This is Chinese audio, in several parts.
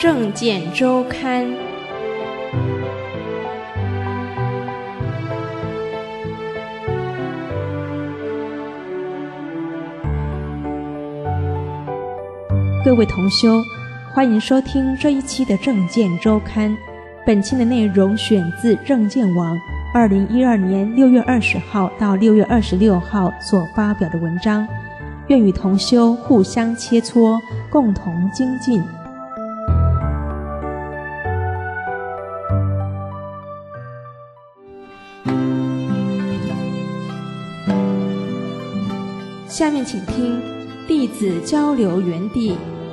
证件周刊》。各位同修，欢迎收听这一期的证件周刊。本期的内容选自证件网2012年6月20号到6月26号所发表的文章，愿与同修互相切磋，共同精进。下面请听弟子交流园地。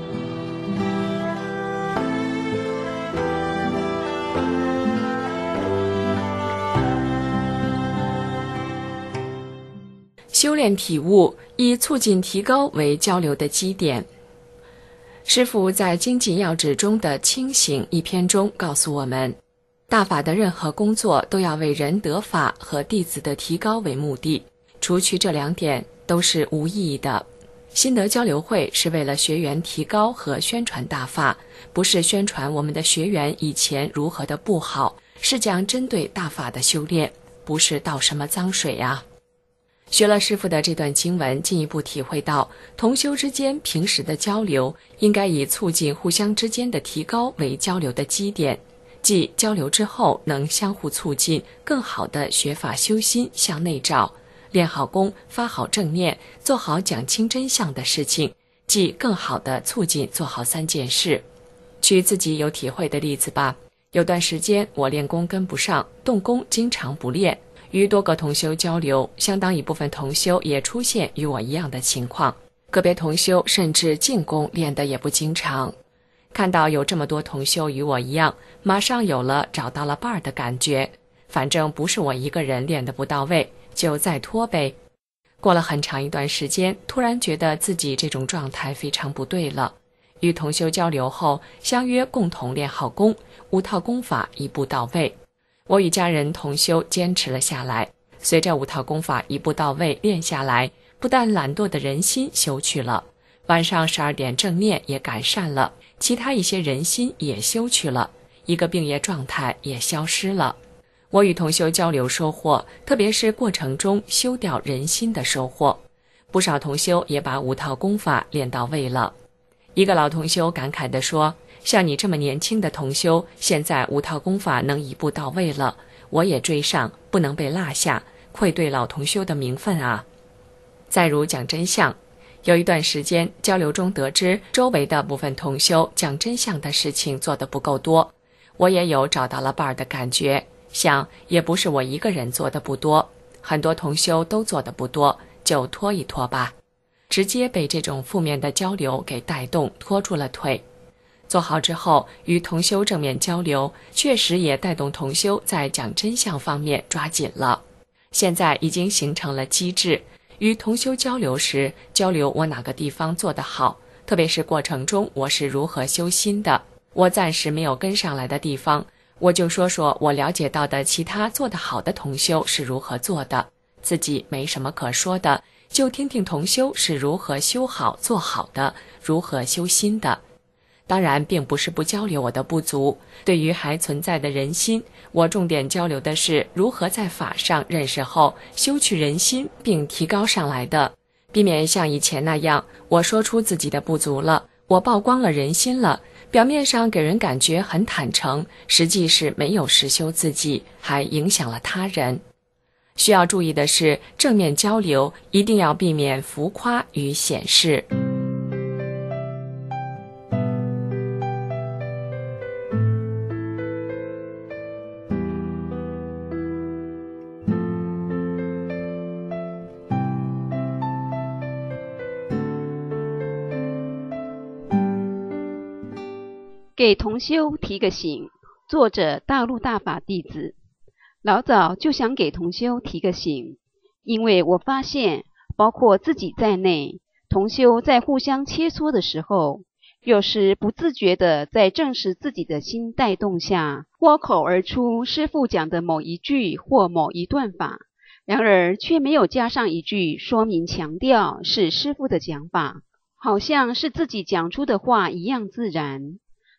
修炼体悟，以促进提高为交流的基点。师父在《精进要旨》中的清醒一篇中告诉我们，大法的任何工作都要为人得法和弟子的提高为目的，除去这两点都是无意义的。心得交流会是为了学员提高和宣传大法，不是宣传我们的学员以前如何的不好，是讲针对大法的修炼，不是倒什么脏水啊。学了师父的这段经文，进一步体会到同修之间平时的交流应该以促进互相之间的提高为交流的基点，即交流之后能相互促进，更好的学法修心，向内照，练好功，发好正念，做好讲清真相的事情，即更好的促进做好三件事。举自己有体会的例子吧，有段时间我练功跟不上，动功经常不练，与多个同修交流，相当一部分同修也出现与我一样的情况，个别同修甚至静功练得也不经常。看到有这么多同修与我一样，马上有了找到了伴儿的感觉，反正不是我一个人练得不到位，就再拖呗。过了很长一段时间，突然觉得自己这种状态非常不对了。与同修交流后，相约共同练好功，5套功法一步到位。我与家人同修坚持了下来，随着5套功法一步到位练下来，不但懒惰的人心修去了，晚上12点正念也改善了，其他一些人心也修去了，一个病业状态也消失了。我与同修交流收获，特别是过程中修掉人心的收获，不少同修也把5套功法练到位了。一个老同修感慨地说，像你这么年轻的同修，现在5套功法能一步到位了，我也追上，不能被落下，愧对老同修的名分啊。再如讲真相，有一段时间交流中得知周围的部分同修讲真相的事情做得不够多，我也有找到了伴儿的感觉，想也不是我一个人做的不多，很多同修都做的不多，就拖一拖吧。直接被这种负面的交流给带动，拖住了腿。做好之后，与同修正面交流，确实也带动同修在讲真相方面抓紧了。现在已经形成了机制，与同修交流时，交流我哪个地方做得好，特别是过程中我是如何修心的，我暂时没有跟上来的地方，我就说说我了解到的其他做得好的同修是如何做的，自己没什么可说的，就听听同修是如何修好做好的，如何修心的。当然并不是不交流我的不足，对于还存在的人心，我重点交流的是如何在法上认识后修去人心并提高上来的，避免像以前那样，我说出自己的不足了，我曝光了人心了，表面上给人感觉很坦诚，实际是没有实修自己，还影响了他人。需要注意的是，正面交流一定要避免浮夸与显示。 给同修提个醒，作者大陆大法弟子。老早就想给同修提个醒，因为我发现包括自己在内，同修在互相切磋的时候，有时不自觉地在正视自己的心带动下，脱口而出师父讲的某一句或某一段法，然而却没有加上一句说明强调是师父的讲法，好像是自己讲出的话一样自然。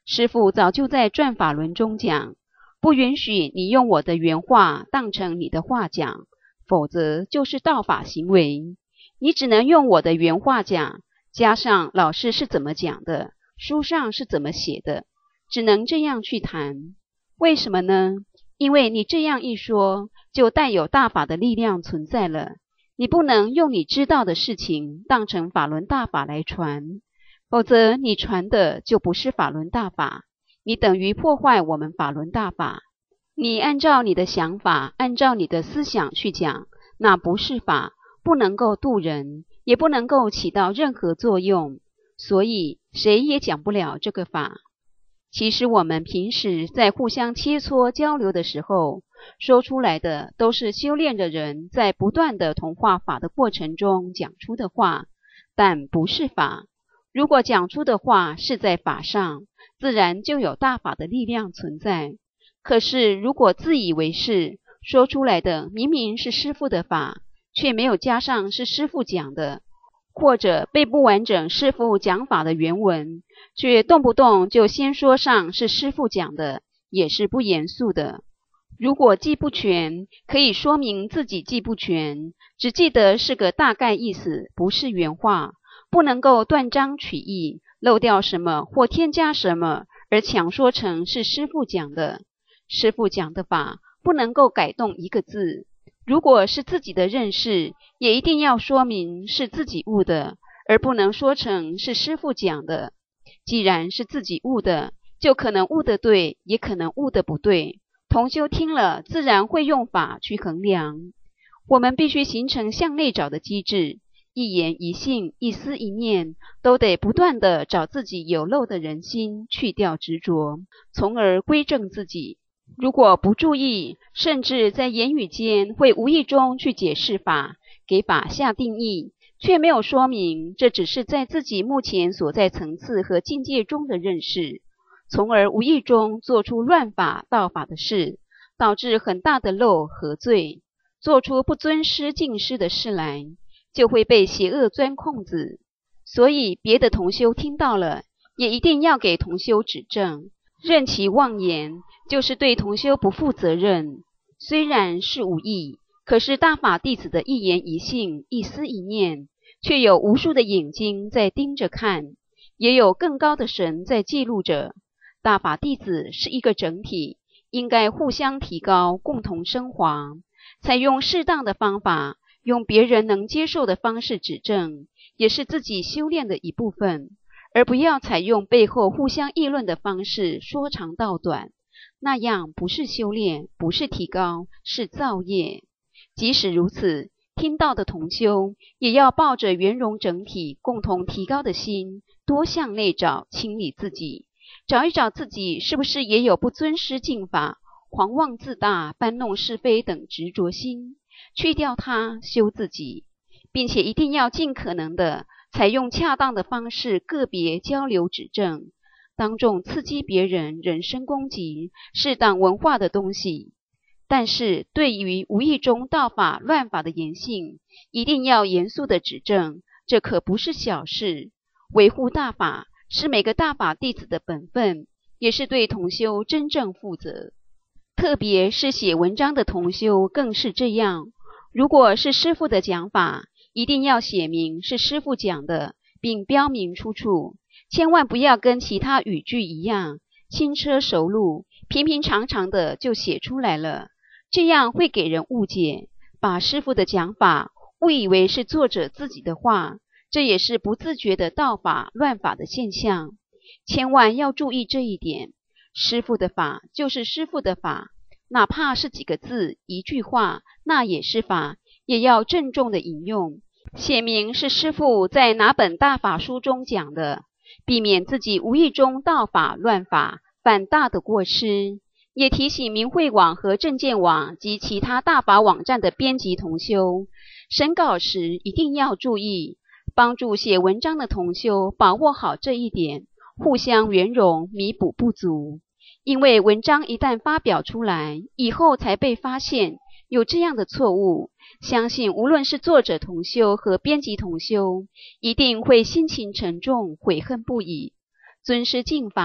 师父早就在转法轮中讲，不允许你用我的原话当成你的话讲，否则就是道法行为。你只能用我的原话讲，加上老师是怎么讲的，书上是怎么写的，只能这样去谈。为什么呢？因为你这样一说，就带有大法的力量存在了。你不能用你知道的事情当成法轮大法来传，否则你传的就不是法轮大法，你等于破坏我们法轮大法。你按照你的想法，按照你的思想去讲，那不是法，不能够度人，也不能够起到任何作用，所以谁也讲不了这个法。其实我们平时在互相切磋交流的时候，说出来的都是修炼的人在不断的同化法的过程中讲出的话，但不是法。如果讲出的话是在法上，自然就有大法的力量存在。可是如果自以为是，说出来的明明是师父的法，却没有加上是师父讲的，或者背不完整师父讲法的原文，却动不动就先说上是师父讲的，也是不严肃的。如果记不全，可以说明自己记不全，只记得是个大概意思，不是原话，不能够断章取义，漏掉什么或添加什么，而强说成是师父讲的。师父讲的法，不能够改动一个字。如果是自己的认识，也一定要说明是自己悟的，而不能说成是师父讲的。既然是自己悟的，就可能悟得对，也可能悟得不对。同修听了，自然会用法去衡量。我们必须形成向内找的机制，一言一信，一思一念，都得不断地找自己有漏的人心，去掉执着，从而归正自己。如果不注意，甚至在言语间会无意中去解释法，给法下定义，却没有说明这只是在自己目前所在层次和境界中的认识，从而无意中做出乱法道法的事，导致很大的漏和罪，做出不尊师敬师的事来，就会被邪恶钻空子。所以别的同修听到了，也一定要给同修指正，任其妄言，就是对同修不负责任。虽然是无意，可是大法弟子的一言一信，一思一念，却有无数的眼睛在盯着看，也有更高的神在记录着。大法弟子是一个整体，应该互相提高，共同升华，采用适当的方法，用别人能接受的方式指正，也是自己修炼的一部分，而不要采用背后互相议论的方式说长道短，那样不是修炼，不是提高，是造业。即使如此，听到的同修也要抱着圆融整体共同提高的心，多向内找，清理自己，找一找自己是不是也有不尊师敬法、狂妄自大、搬弄是非等执着心，去掉它，修自己，并且一定要尽可能的采用恰当的方式个别交流指正，当众刺激别人人身攻击，是党文化的东西。但是对于无意中道法乱法的言行，一定要严肃的指正，这可不是小事。维护大法是每个大法弟子的本分，也是对同修真正负责。特别是写文章的同修更是这样，如果是师父的讲法，一定要写明是师父讲的，并标明出处，千万不要跟其他语句一样，轻车熟路，平平常常的就写出来了，这样会给人误解，把师父的讲法误以为是作者自己的话，这也是不自觉的道法乱法的现象。千万要注意这一点，师父的法就是师父的法，哪怕是几个字一句话，那也是法，也要郑重的引用，写明是师父在哪本大法书中讲的，避免自己无意中道法乱法，犯大的过失。也提醒明慧网和正见网及其他大法网站的编辑同修，审稿时一定要注意，帮助写文章的同修把握好这一点，互相圆融，弥补不足。因为文章一旦发表出来，以后才被发现有这样的错误，相信无论是作者同修和编辑同修，一定会心情沉重，悔恨不已。尊师敬法，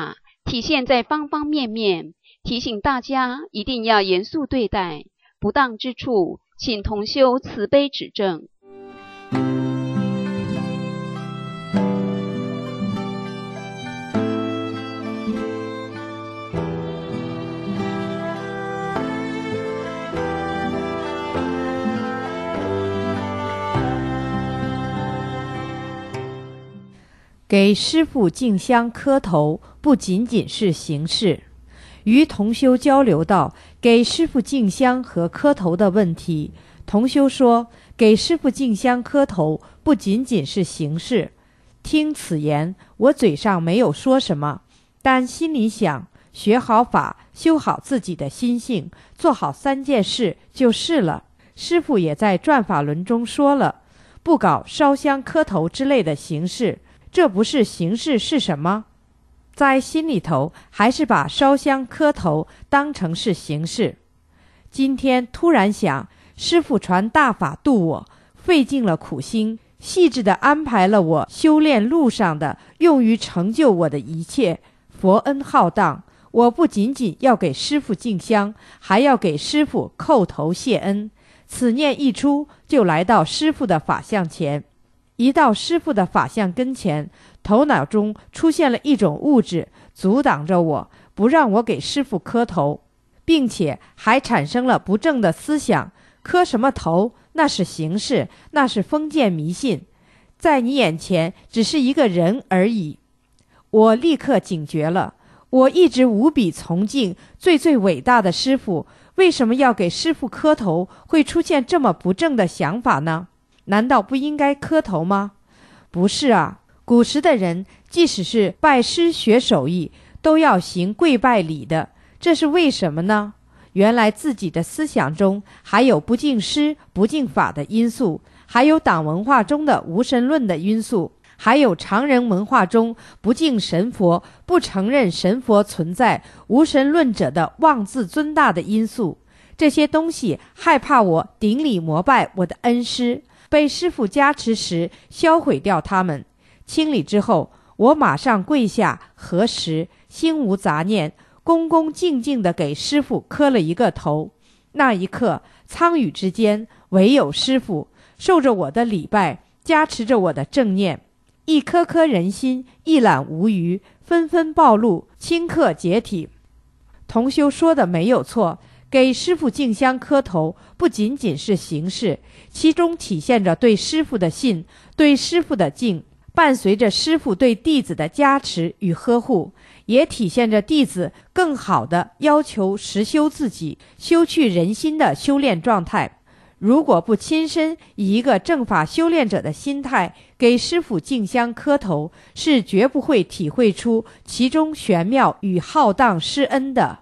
体现在方方面面，提醒大家一定要严肃对待，不当之处，请同修慈悲指正。 给师父敬香磕头不仅仅是形式。与同修交流到给师父敬香和磕头的问题，同修说给师父敬香磕头不仅仅是形式。听此言，我嘴上没有说什么，但心里想，学好法，修好自己的心性，做好3件事就是了。师父也在转法轮中说了，不搞烧香磕头之类的形式，这不是形式是什么？在心里头还是把烧香磕头当成是形式。今天突然想，师父传大法度我，费尽了苦心，细致地安排了我修炼路上的用于成就我的一切，佛恩浩荡，我不仅仅要给师父敬香，还要给师父叩头谢恩。此念一出，就来到师父的法像前。一到师父的法像跟前，头脑中出现了一种物质，阻挡着我，不让我给师父磕头，并且还产生了不正的思想，磕什么头，那是形式，那是封建迷信，在你眼前只是一个人而已。我立刻警觉了，我一直无比崇敬最伟大的师父，为什么要给师父磕头，会出现这么不正的想法呢？难道不应该磕头吗？不是啊，古时的人即使是拜师学手艺，都要行跪拜礼的，这是为什么呢？原来自己的思想中还有不敬师不敬法的因素，还有党文化中的无神论的因素，还有常人文化中不敬神佛，不承认神佛存在，无神论者的妄自尊大的因素。这些东西害怕我顶礼膜拜我的恩师，被师父加持时销毁掉它们。清理之后，我马上跪下合十，心无杂念，恭恭敬敬地给师父磕了一个头。那一刻，苍宇之间唯有师父，受着我的礼拜，加持着我的正念，一颗颗人心一览无余，纷纷暴露，顷刻解体。同修说的没有错，给师父敬香磕头不仅仅是形式，其中体现着对师父的信，对师父的敬，伴随着师父对弟子的加持与呵护，也体现着弟子更好的要求实修自己，修去人心的修炼状态。如果不亲身以一个正法修炼者的心态给师父敬香磕头，是绝不会体会出其中玄妙与浩荡施恩的。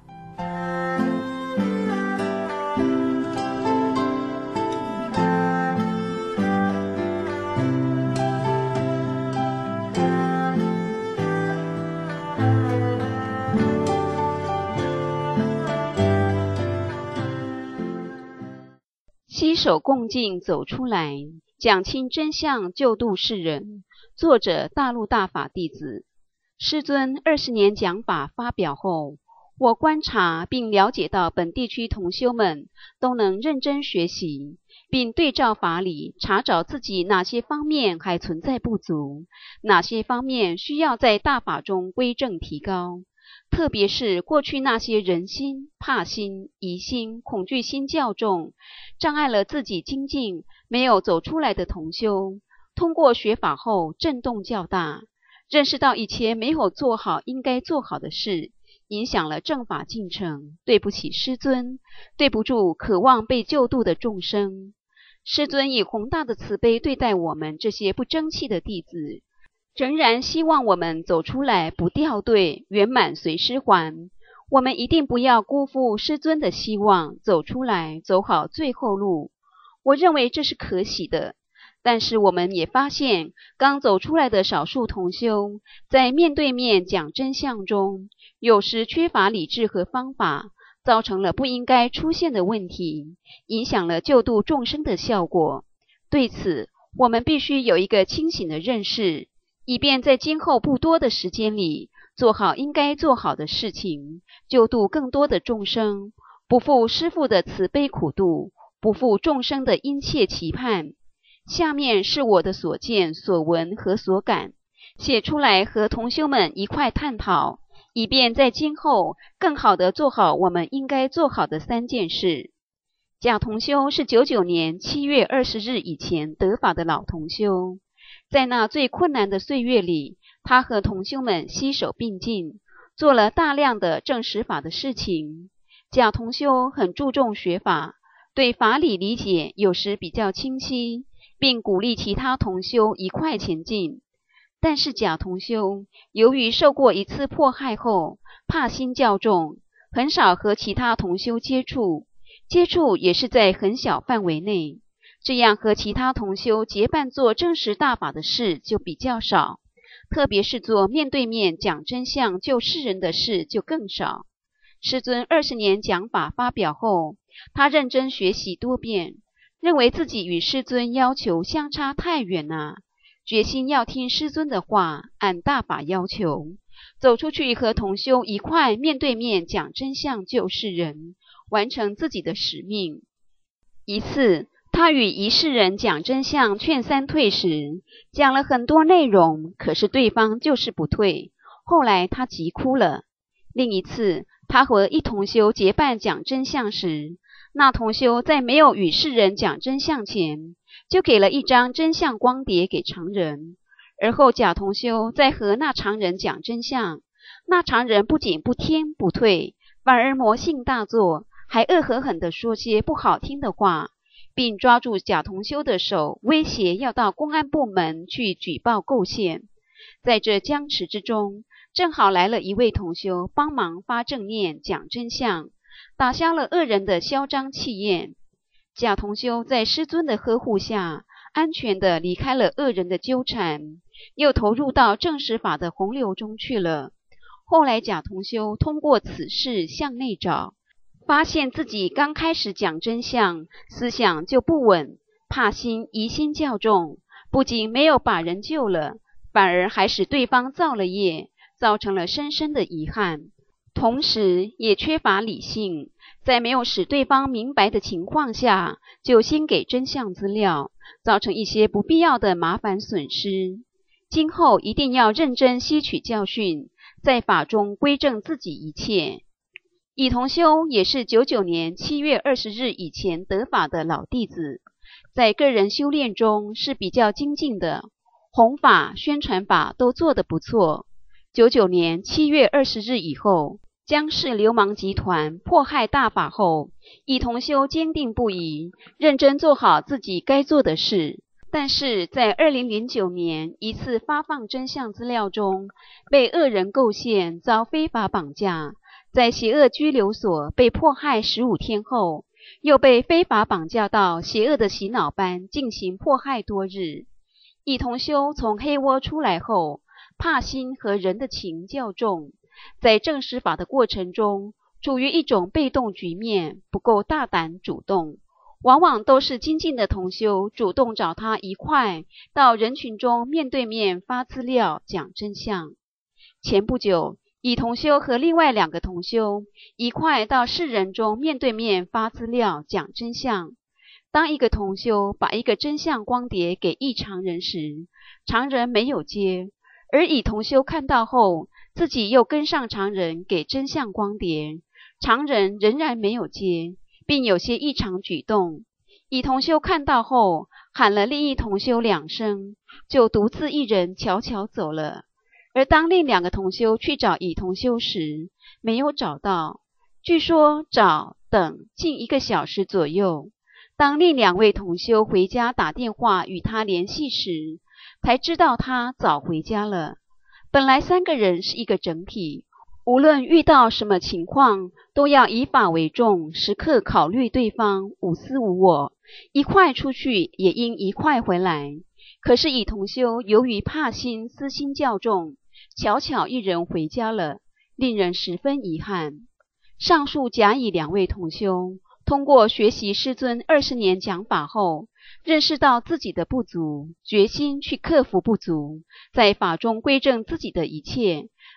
携手共进走出来，讲清真相，救度世人。作者大陆大法弟子。师尊20年讲法发表后，我观察并了解到本地区同修们都能认真学习，并对照法理查找自己哪些方面还存在不足，哪些方面需要在大法中规正提高。特别是过去那些人心、怕心、疑心、恐惧心较重，障碍了自己精进没有走出来的同修，通过学法后震动较大，认识到以前没有做好应该做好的事，影响了正法进程，对不起师尊，对不住渴望被救度的众生。师尊以宏大的慈悲对待我们这些不争气的弟子，仍然希望我们走出来不掉队，圆满随师还。我们一定不要辜负师尊的希望，走出来走好最后路。我认为这是可喜的。但是我们也发现，刚走出来的少数同修，在面对面讲真相中，有时缺乏理智和方法，造成了不应该出现的问题，影响了救度众生的效果。对此，我们必须有一个清醒的认识，以便在今后不多的时间里， 做好应该做好的事情，救度更多的众生，不负师父的慈悲苦度，不负众生的殷切期盼。下面是我的所见所闻和所感，写出来和同修们一块探讨，以便在今后更好地做好我们应该做好的3件事。贾同修是99年7月20日以前得法的老同修，在那最困难的岁月里，他和同修们携手并进，做了大量的证实法的事情。贾同修很注重学法，对法理理解有时比较清晰，并鼓励其他同修一块前进。但是贾同修由于受过一次迫害后，怕心较重，很少和其他同修接触也是在很小范围内，这样和其他同修结伴做证实大法的事就比较少，特别是做面对面讲真相救世人的事就更少。师尊20年讲法发表后，他认真学习多遍，认为自己与师尊要求相差太远了，决心要听师尊的话，按大法要求，走出去和同修一块面对面讲真相救世人，完成自己的使命。一次，他与一世人讲真相劝三退时，讲了很多内容，可是对方就是不退，后来他急哭了。另一次，他和一同修结伴讲真相时，那同修在没有与世人讲真相前，就给了一张真相光碟给常人，而后贾同修在和那常人讲真相，那常人不仅不听不退，反而魔性大作，还恶狠狠地说些不好听的话，并抓住贾同修的手，威胁要到公安部门去举报构陷。在这僵持之中，正好来了一位同修帮忙发正念讲真相，打消了恶人的嚣张气焰。贾同修在师尊的呵护下，安全地离开了恶人的纠缠，又投入到正实法的洪流中去了。后来贾同修通过此事向内找，发现自己刚开始讲真相，思想就不稳，怕心疑心较重，不仅没有把人救了，反而还使对方造了业，造成了深深的遗憾，同时也缺乏理性，在没有使对方明白的情况下，就先给真相资料，造成一些不必要的麻烦损失。今后一定要认真吸取教训，在法中归正自己一切。乙同修也是99年7月20日以前得法的老弟子，在个人修炼中是比较精进的，弘法、宣传法都做得不错。99年7月20日以后，江氏流氓集团迫害大法后，乙同修坚定不移，认真做好自己该做的事。但是在2009年一次发放真相资料中，被恶人构陷，遭非法绑架，在邪恶拘留所被迫害15天后，又被非法绑架到邪恶的洗脑班进行迫害多日。乙同修从黑窝出来后，怕心和人的情较重，在证实法的过程中，处于一种被动局面，不够大胆主动，往往都是精进的同修主动找他一块到人群中面对面发资料讲真相。前不久，乙同修和另外2个同修一块到世人中面对面发资料讲真相。当一个同修把一个真相光碟给一常人时，常人没有接，而乙同修看到后，自己又跟上常人给真相光碟，常人仍然没有接，并有些异常举动。乙同修看到后，喊了另一同修2声，就独自一人悄悄走了。而当另2个同修去找乙同修时，没有找到，据说找等近1个小时左右。当另2位同修回家打电话与他联系时，才知道他早回家了。本来3个人是一个整体，无论遇到什么情况，都要以法为重，时刻考虑对方，无私无我，一块出去也应一块回来。可是乙同修由于怕心，私心较重，悄悄一人回家了，令人十分遗憾。上述甲乙2位同修通过学习师尊20年讲法后，认识到自己的不足，决心去克服不足，在法中归正自己的一切，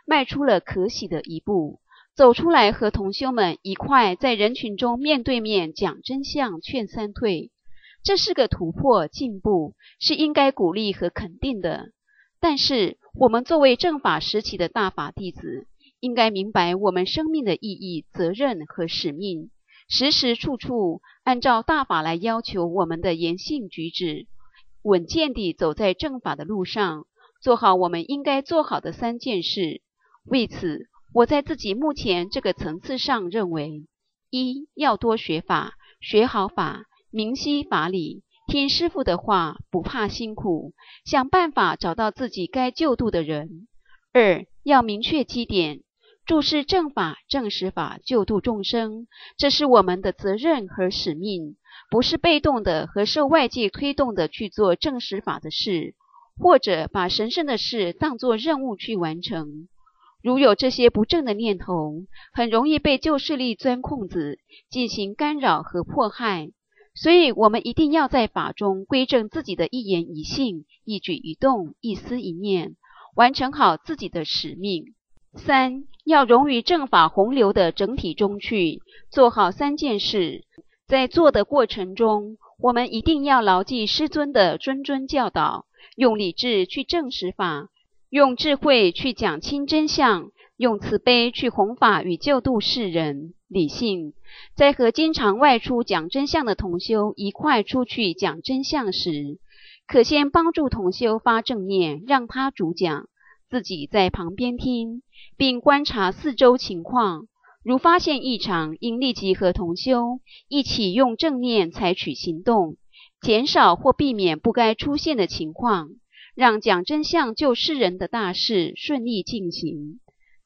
迈出了可喜的一步，走出来和同修们一块在人群中面对面讲真相，劝三退。这是个突破进步，是应该鼓励和肯定的。但是我们作为正法时期的大法弟子，应该明白我们生命的意义、责任和使命，时时处处按照大法来要求我们的言行举止，稳健地走在正法的路上，做好我们应该做好的3件事。为此，我在自己目前这个层次上认为： 1. 要多学法，学好法，明晰法理，听师父的话，不怕辛苦，想办法找到自己该救度的人。 2. 要明确基点，注视正法、正实法，救度众生，这是我们的责任和使命，不是被动的和受外界推动的去做正实法的事，或者把神圣的事当作任务去完成。如有这些不正的念头，很容易被旧势力钻空子，进行干扰和迫害。所以我们一定要在法中归正自己的一言一行、一举一动、一思一念，完成好自己的使命。 3. 要融于正法洪流的整体中去，做好3件事。在做的过程中，我们一定要牢记师尊的谆谆教导，用理智去证实法，用智慧去讲清真相，用慈悲去弘法与救度世人。理性，在和经常外出讲真相的同修一块出去讲真相时，可先帮助同修发正念，让他主讲，自己在旁边听，并观察四周情况。如发现异常，应立即和同修一起用正念采取行动，减少或避免不该出现的情况，让讲真相救世人的大事顺利进行。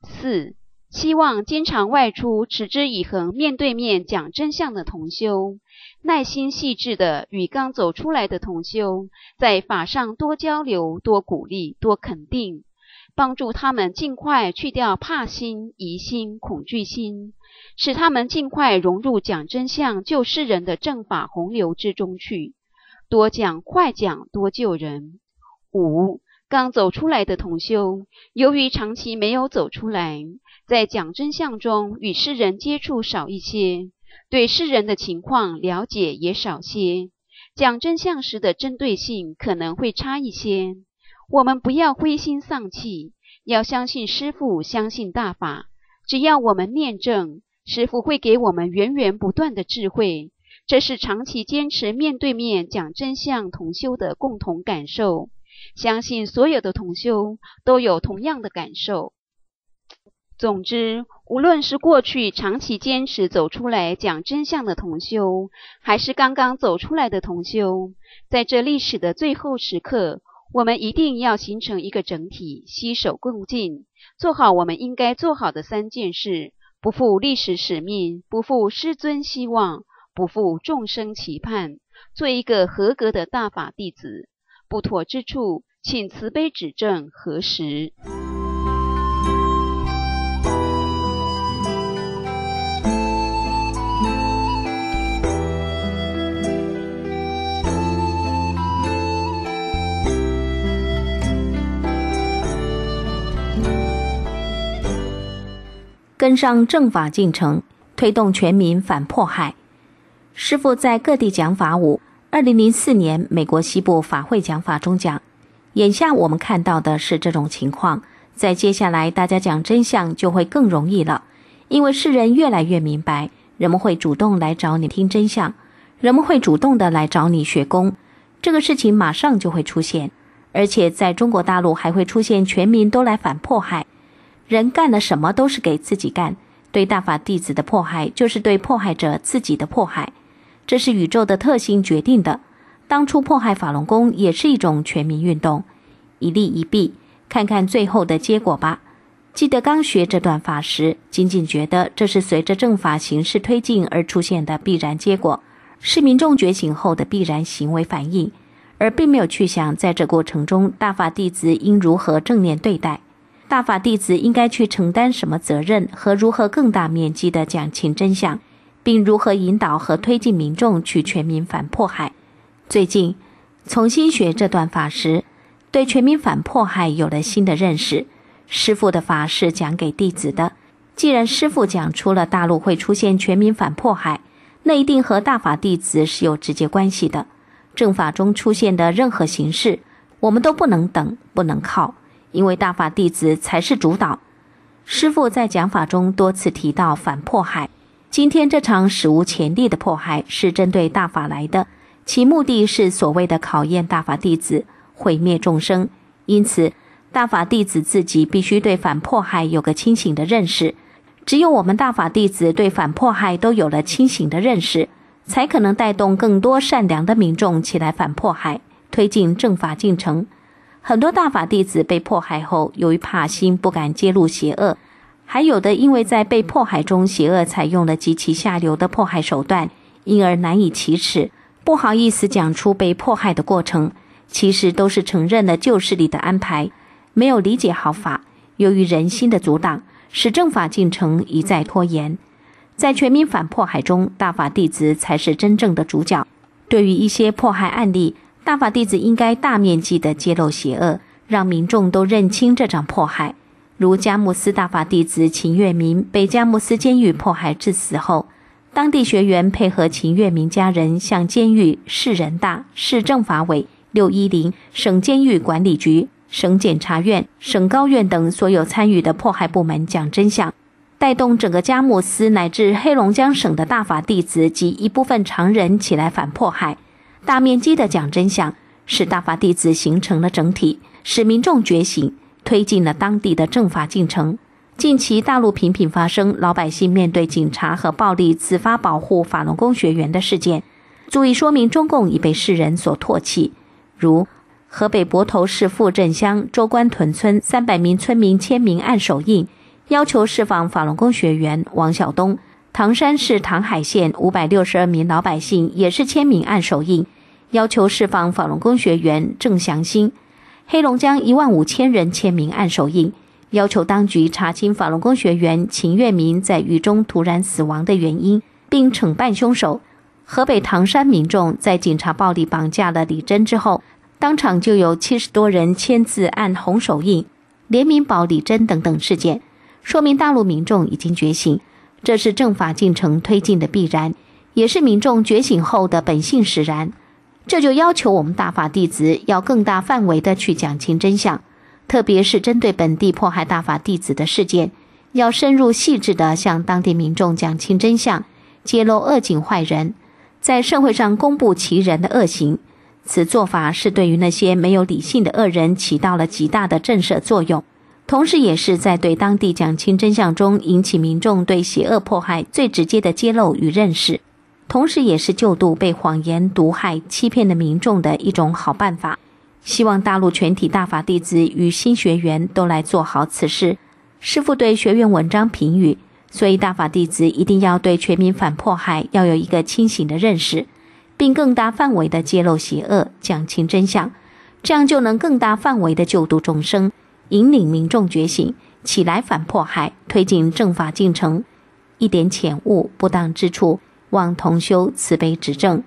4. 希望经常外出持之以恒面对面讲真相的同修，耐心细致地与刚走出来的同修在法上多交流、多鼓励、多肯定，帮助他们尽快去掉怕心、疑心、恐惧心，使他们尽快融入讲真相救世人的正法洪流之中去，多讲快讲，多救人。 5. 刚走出来的同修，由于长期没有走出来，在讲真相中与世人接触少一些，对世人的情况了解也少些，讲真相时的针对性可能会差一些。我们不要灰心丧气，要相信师父，相信大法，只要我们念正，师父会给我们源源不断的智慧。这是长期坚持面对面讲真相同修的共同感受，相信所有的同修都有同样的感受。总之，无论是过去长期坚持走出来讲真相的同修，还是刚刚走出来的同修，在这历史的最后时刻，我们一定要形成一个整体，携手共进，做好我们应该做好的3件事，不负历史使命，不负师尊希望，不负众生期盼，做一个合格的大法弟子。不妥之处，请慈悲指正，核实。 跟上正法进程，推动全民反迫害。师父在各地讲法2004年美国西部法会讲法中讲，眼下我们看到的是这种情况，在接下来大家讲真相就会更容易了，因为世人越来越明白，人们会主动来找你听真相，人们会主动的来找你学功，这个事情马上就会出现，而且在中国大陆还会出现全民都来反迫害。人干了什么都是给自己干，对大法弟子的迫害就是对迫害者自己的迫害，这是宇宙的特性决定的。当初迫害法轮功也是一种全民运动，一利一弊，看看最后的结果吧。记得刚学这段法时，仅仅觉得这是随着正法形势推进而出现的必然结果，是民众觉醒后的必然行为反应，而并没有去想在这过程中大法弟子应如何正念对待，大法弟子应该去承担什么责任和如何更大面积地讲清真相，并如何引导和推进民众去全民反迫害。最近重新学这段法时，对全民反迫害有了新的认识， 师父的法是讲给弟子的。既然师父讲出了大陆会出现全民反迫害，那一定和大法弟子是有直接关系的。正法中出现的任何形式，我们都不能等，不能靠，因为大法弟子才是主导。师父在讲法中多次提到反迫害，今天这场史无前例的迫害是针对大法来的，其目的是所谓的考验大法弟子，毁灭众生。因此大法弟子自己必须对反迫害有个清醒的认识，只有我们大法弟子对反迫害都有了清醒的认识，才可能带动更多善良的民众起来反迫害，推进正法进程。很多大法弟子被迫害后，由于怕心不敢揭露邪恶，还有的因为在被迫害中邪恶采用了极其下流的迫害手段，因而难以启齿，不好意思讲出被迫害的过程，其实都是承认了旧势力的安排，没有理解好法，由于人心的阻挡，使正法进程一再拖延。在全民反迫害中，大法弟子才是真正的主角。对于一些迫害案例，大法弟子应该大面积地揭露邪恶，让民众都认清这场迫害。如佳木斯大法弟子秦月明被佳木斯监狱迫害致死后，当地学员配合秦月明家人向监狱、市人大、市政法委、610、省监狱管理局、省检察院、省高院等所有参与的迫害部门讲真相，带动整个佳木斯乃至黑龙江省的大法弟子及一部分常人起来反迫害。大面积的讲真相，使大法弟子形成了整体，使民众觉醒，推进了当地的正法进程。近期大陆频频发生老百姓面对警察和暴力自发保护法轮功学员的事件，足以说明中共已被世人所唾弃。如河北泊头市富镇乡周官屯村300名村民签名按手印，要求释放法轮功学员王晓东；唐山市唐海县562名老百姓也是签名按手印，要求释放法轮功学员郑祥兴；黑龙江15000人签名按手印，要求当局查清法轮功学员秦月明在狱中突然死亡的原因，并惩办凶手。河北唐山民众在警察暴力绑架了李珍之后，当场就有70多人签字按红手印，联名保李珍等等事件，说明大陆民众已经觉醒，这是正法进程推进的必然，也是民众觉醒后的本性使然。这就要求我们大法弟子要更大范围的去讲清真相，特别是针对本地迫害大法弟子的事件，要深入细致地向当地民众讲清真相，揭露恶警坏人，在社会上公布其人的恶行。此做法是对于那些没有理性的恶人起到了极大的震慑作用，同时也是在对当地讲清真相中引起民众对邪恶迫害最直接的揭露与认识，同时也是救度被谎言毒害欺骗的民众的一种好办法。希望大陆全体大法弟子与新学员都来做好此事。师父对学员文章评语，所以大法弟子一定要对全民反迫害要有一个清醒的认识，并更大范围的揭露邪恶，讲清真相，这样就能更大范围的救度众生，引领民众觉醒，起来反迫害，推进正法进程。一点浅误不当之处，望同修慈悲指正。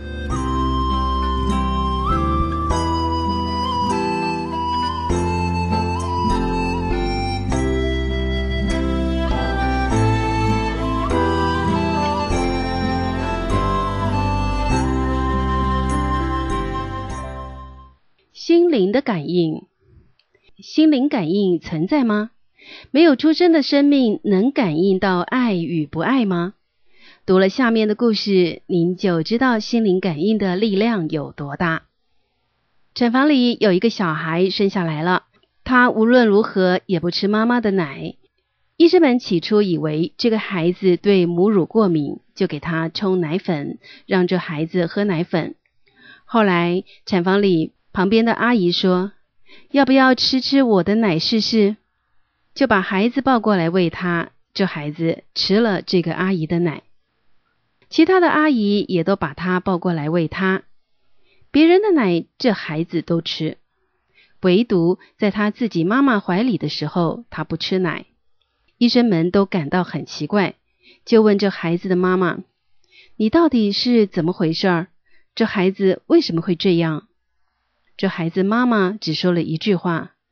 心灵的感应，心灵感应存在吗？没有出生的生命能感应到爱与不爱吗？读了下面的故事，您就知道心灵感应的力量有多大。产房里有一个小孩生下来了，他无论如何也不吃妈妈的奶。医生们起初以为这个孩子对母乳过敏，就给他冲奶粉，让这孩子喝奶粉。后来产房里旁边的阿姨说，要不要吃我的奶试试？就把孩子抱过来喂他，这孩子吃了这个阿姨的奶。其他的阿姨也都把他抱过来喂他，别人的奶这孩子都吃，唯独在他自己妈妈怀里的时候他不吃奶。医生们都感到很奇怪，就问这孩子的妈妈，你到底是怎么回事？这孩子为什么会这样？这孩子妈妈只说了一句话，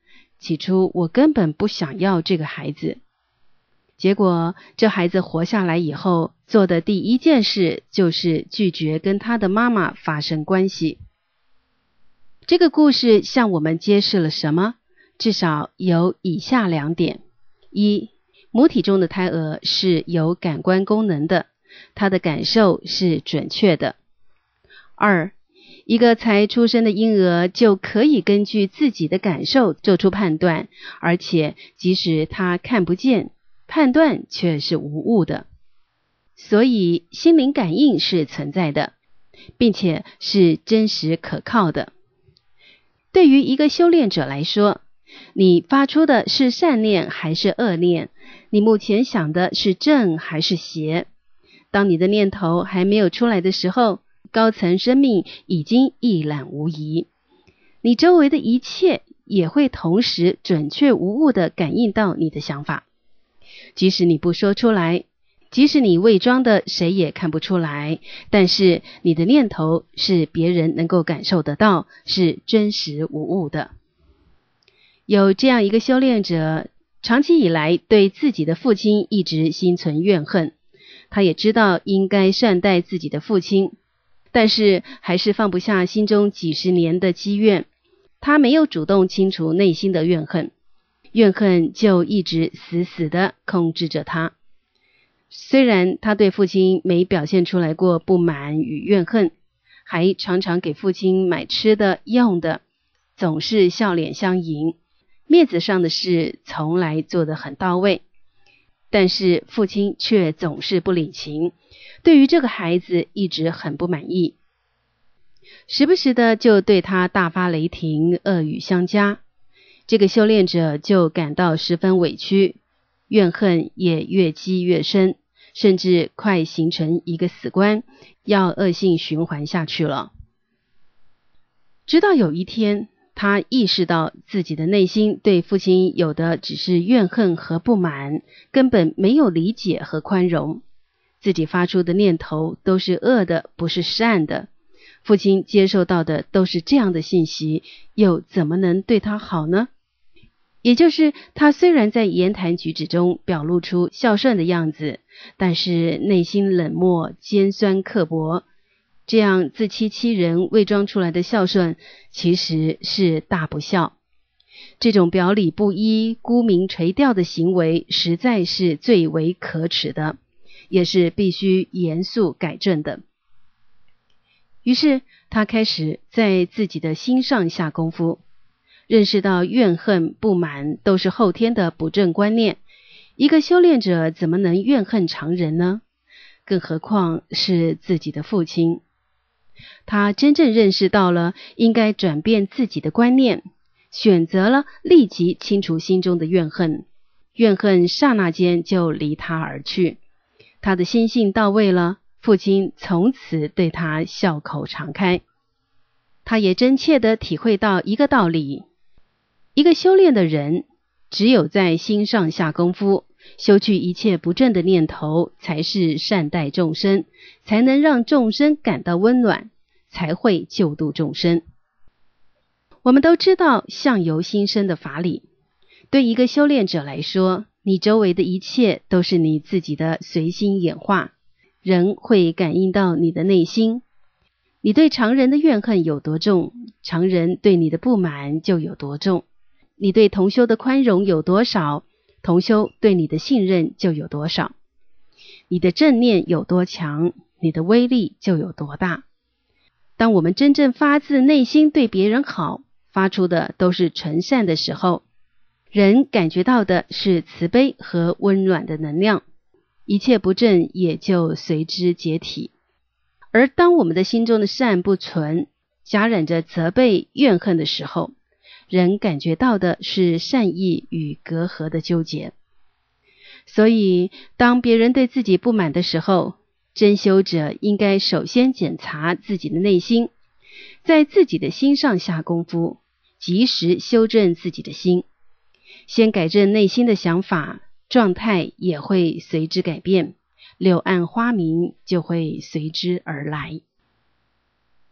起初我根本不想要这个孩子。结果这孩子活下来以后，做的第一件事就是拒绝跟他的妈妈发生关系。这个故事向我们揭示了什么？至少有以下2点：一，母体中的胎儿是有感官功能的，他的感受是准确的。2，一个才出生的婴儿就可以根据自己的感受做出判断，而且即使他看不见，判断却是无误的。所以心灵感应是存在的，并且是真实可靠的。对于一个修炼者来说，你发出的是善念还是恶念？你目前想的是正还是邪？当你的念头还没有出来的时候，高层生命已经一览无遗，你周围的一切也会同时准确无误地感应到你的想法。即使你不说出来，即使你伪装的谁也看不出来，但是你的念头是别人能够感受得到，是真实无误的。有这样一个修炼者，长期以来对自己的父亲一直心存怨恨，他也知道应该善待自己的父亲，但是还是放不下心中几十年的积怨。他没有主动清除内心的怨恨，怨恨就一直死死地控制着他。虽然他对父亲没表现出来过不满与怨恨，还常常给父亲买吃的用的，总是笑脸相迎，面子上的事从来做得很到位，但是父亲却总是不领情，对于这个孩子一直很不满意，时不时的就对他大发雷霆，恶语相加。这个修炼者就感到十分委屈，怨恨也越积越深，甚至快形成一个死关，要恶性循环下去了。直到有一天，他意识到自己的内心对父亲有的只是怨恨和不满，根本没有理解和宽容。自己发出的念头都是恶的，不是善的。父亲接受到的都是这样的信息，又怎么能对他好呢？也就是他虽然在言谈举止中表露出孝顺的样子，但是内心冷漠、尖酸刻薄，这样自欺欺人、伪装出来的孝顺，其实是大不孝。这种表里不一、沽名垂钓的行为，实在是最为可耻的，也是必须严肃改正的。于是他开始在自己的心上下功夫，认识到怨恨、不满都是后天的不正观念。一个修炼者怎么能怨恨常人呢？更何况是自己的父亲。他真正认识到了应该转变自己的观念，选择了立即清除心中的怨恨，怨恨刹那间就离他而去。他的心性到位了，父亲从此对他笑口常开。他也真切地体会到一个道理，一个修炼的人，只有在心上下功夫，修去一切不正的念头，才是善待众生，才能让众生感到温暖，才会救度众生。我们都知道相由心生的法理，对一个修炼者来说，你周围的一切都是你自己的随心演化，人会感应到你的内心。你对常人的怨恨有多重，常人对你的不满就有多重。你对同修的宽容有多少，同修对你的信任就有多少。你的正念有多强，你的威力就有多大。当我们真正发自内心对别人好，发出的都是纯善的时候，人感觉到的是慈悲和温暖的能量，一切不正也就随之解体。而当我们的心中的善不存，夹染着责备、怨恨的时候，人感觉到的是善意与隔阂的纠结。所以当别人对自己不满的时候，真修者应该首先检查自己的内心，在自己的心上下功夫，及时修正自己的心。先改正内心的想法，状态也会随之改变，柳暗花明就会随之而来。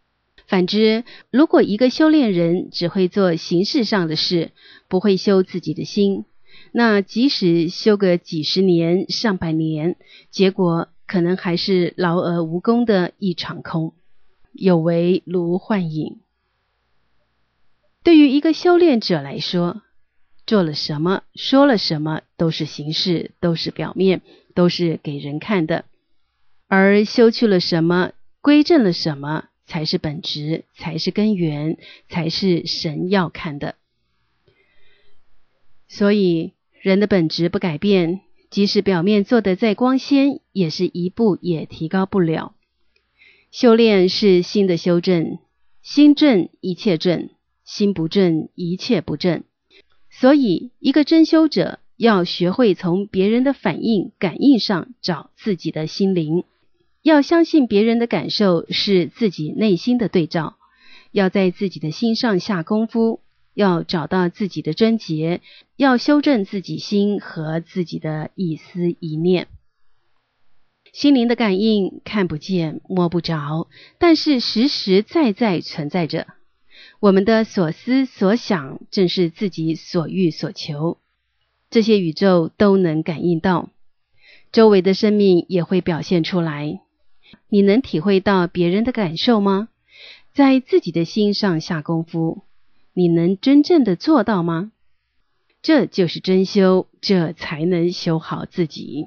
反之，如果一个修炼人只会做形式上的事，不会修自己的心，那即使修个几十年、上百年，结果可能还是劳而无功的一场空，有为如幻影。对于一个修炼者来说，做了什么、说了什么都是形式，都是表面，都是给人看的，而修去了什么、归正了什么才是本质，才是根源，才是神要看的。所以人的本质不改变，即使表面做得再光鲜，也是一步也提高不了。修炼是心的修正，心正一切正，心不正一切不正。所以一个真修者要学会从别人的反应、感应上找自己的心灵，要相信别人的感受是自己内心的对照，要在自己的心上下功夫，要找到自己的症结，要修正自己心和自己的一思一念。心灵的感应看不见摸不着，但是实实在在存在着。我们的所思所想正是自己所欲所求，这些宇宙都能感应到，周围的生命也会表现出来。你能体会到别人的感受吗？在自己的心上下功夫，你能真正的做到吗？这就是真修，这才能修好自己。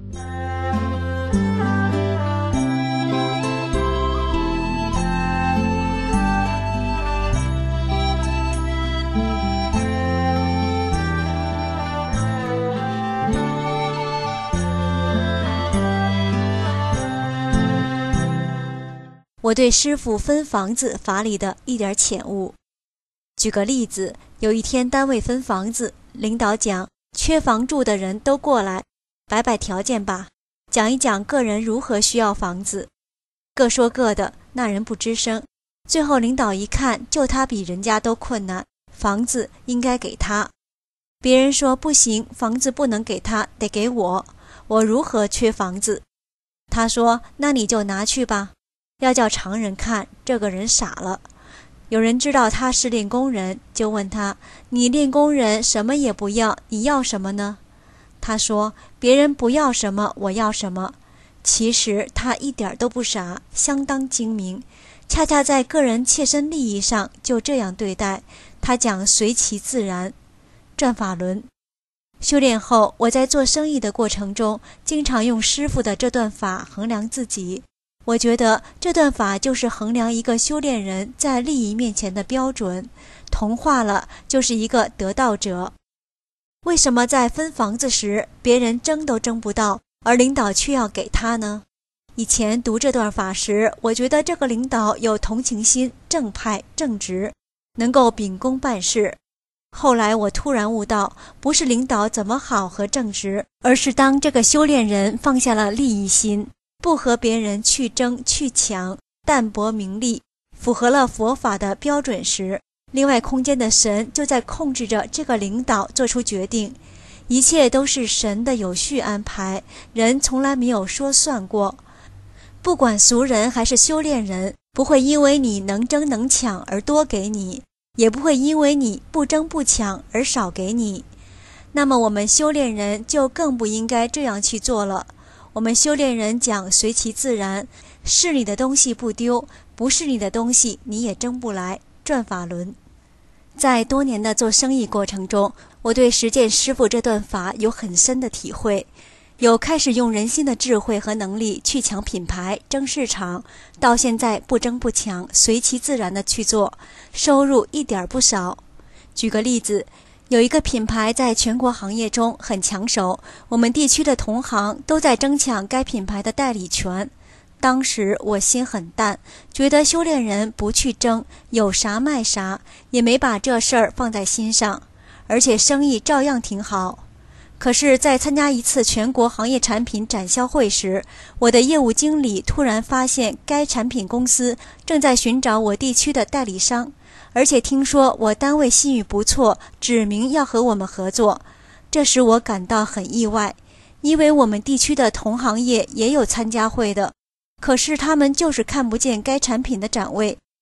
我对师父分房子法理的一点浅悟。举个例子，有一天单位分房子，领导讲缺房住的人都过来，摆摆条件吧，讲一讲个人如何需要房子。各说各的，那人不吱声。最后领导一看，就他比人家都困难，房子应该给他。别人说不行，房子不能给他，得给我，我如何缺房子？他说那你就拿去吧。要叫常人看，这个人傻了。有人知道他是练功人，就问他，你练功人什么也不要，你要什么呢？他说别人不要什么，我要什么。其实他一点都不傻，相当精明，恰恰在个人切身利益上就这样对待。他讲随其自然。转法轮修炼后，我在做生意的过程中，经常用师父的这段法衡量自己。我觉得这段法就是衡量一个修炼人在利益面前的标准，同化了就是一个得道者。为什么在分房子时别人争都争不到，而领导却要给他呢？以前读这段法时，我觉得这个领导有同情心，正派正直，能够秉公办事。后来我突然悟到，不是领导怎么好和正直，而是当这个修炼人放下了利益心，不和别人去争去抢，淡泊名利，符合了佛法的标准时，另外空间的神就在控制着这个领导做出决定。一切都是神的有序安排，人从来没有说算过。不管俗人还是修炼人，不会因为你能争能抢而多给你，也不会因为你不争不抢而少给你。那么我们修炼人就更不应该这样去做了。我们修炼人讲随其自然，是你的东西不丢，不是你的东西你也争不来。转法轮。在多年的做生意过程中，我对实践师父这段法有很深的体会，有开始用人心的智慧和能力去抢品牌争市场，到现在不争不抢，随其自然的去做，收入一点不少。举个例子，有一个品牌在全国行业中很抢手，我们地区的同行都在争抢该品牌的代理权。当时我心很淡，觉得修炼人不去争，有啥卖啥，也没把这事儿放在心上，而且生意照样挺好。可是在参加一次全国行业产品展销会时，我的业务经理突然发现该产品公司正在寻找我地区的代理商，而且听说我单位信誉不错，指明要和我们合作。这时我感到很意外，因为我们地区的同行业也有参加会的，可是他们就是看不见该产品的展位。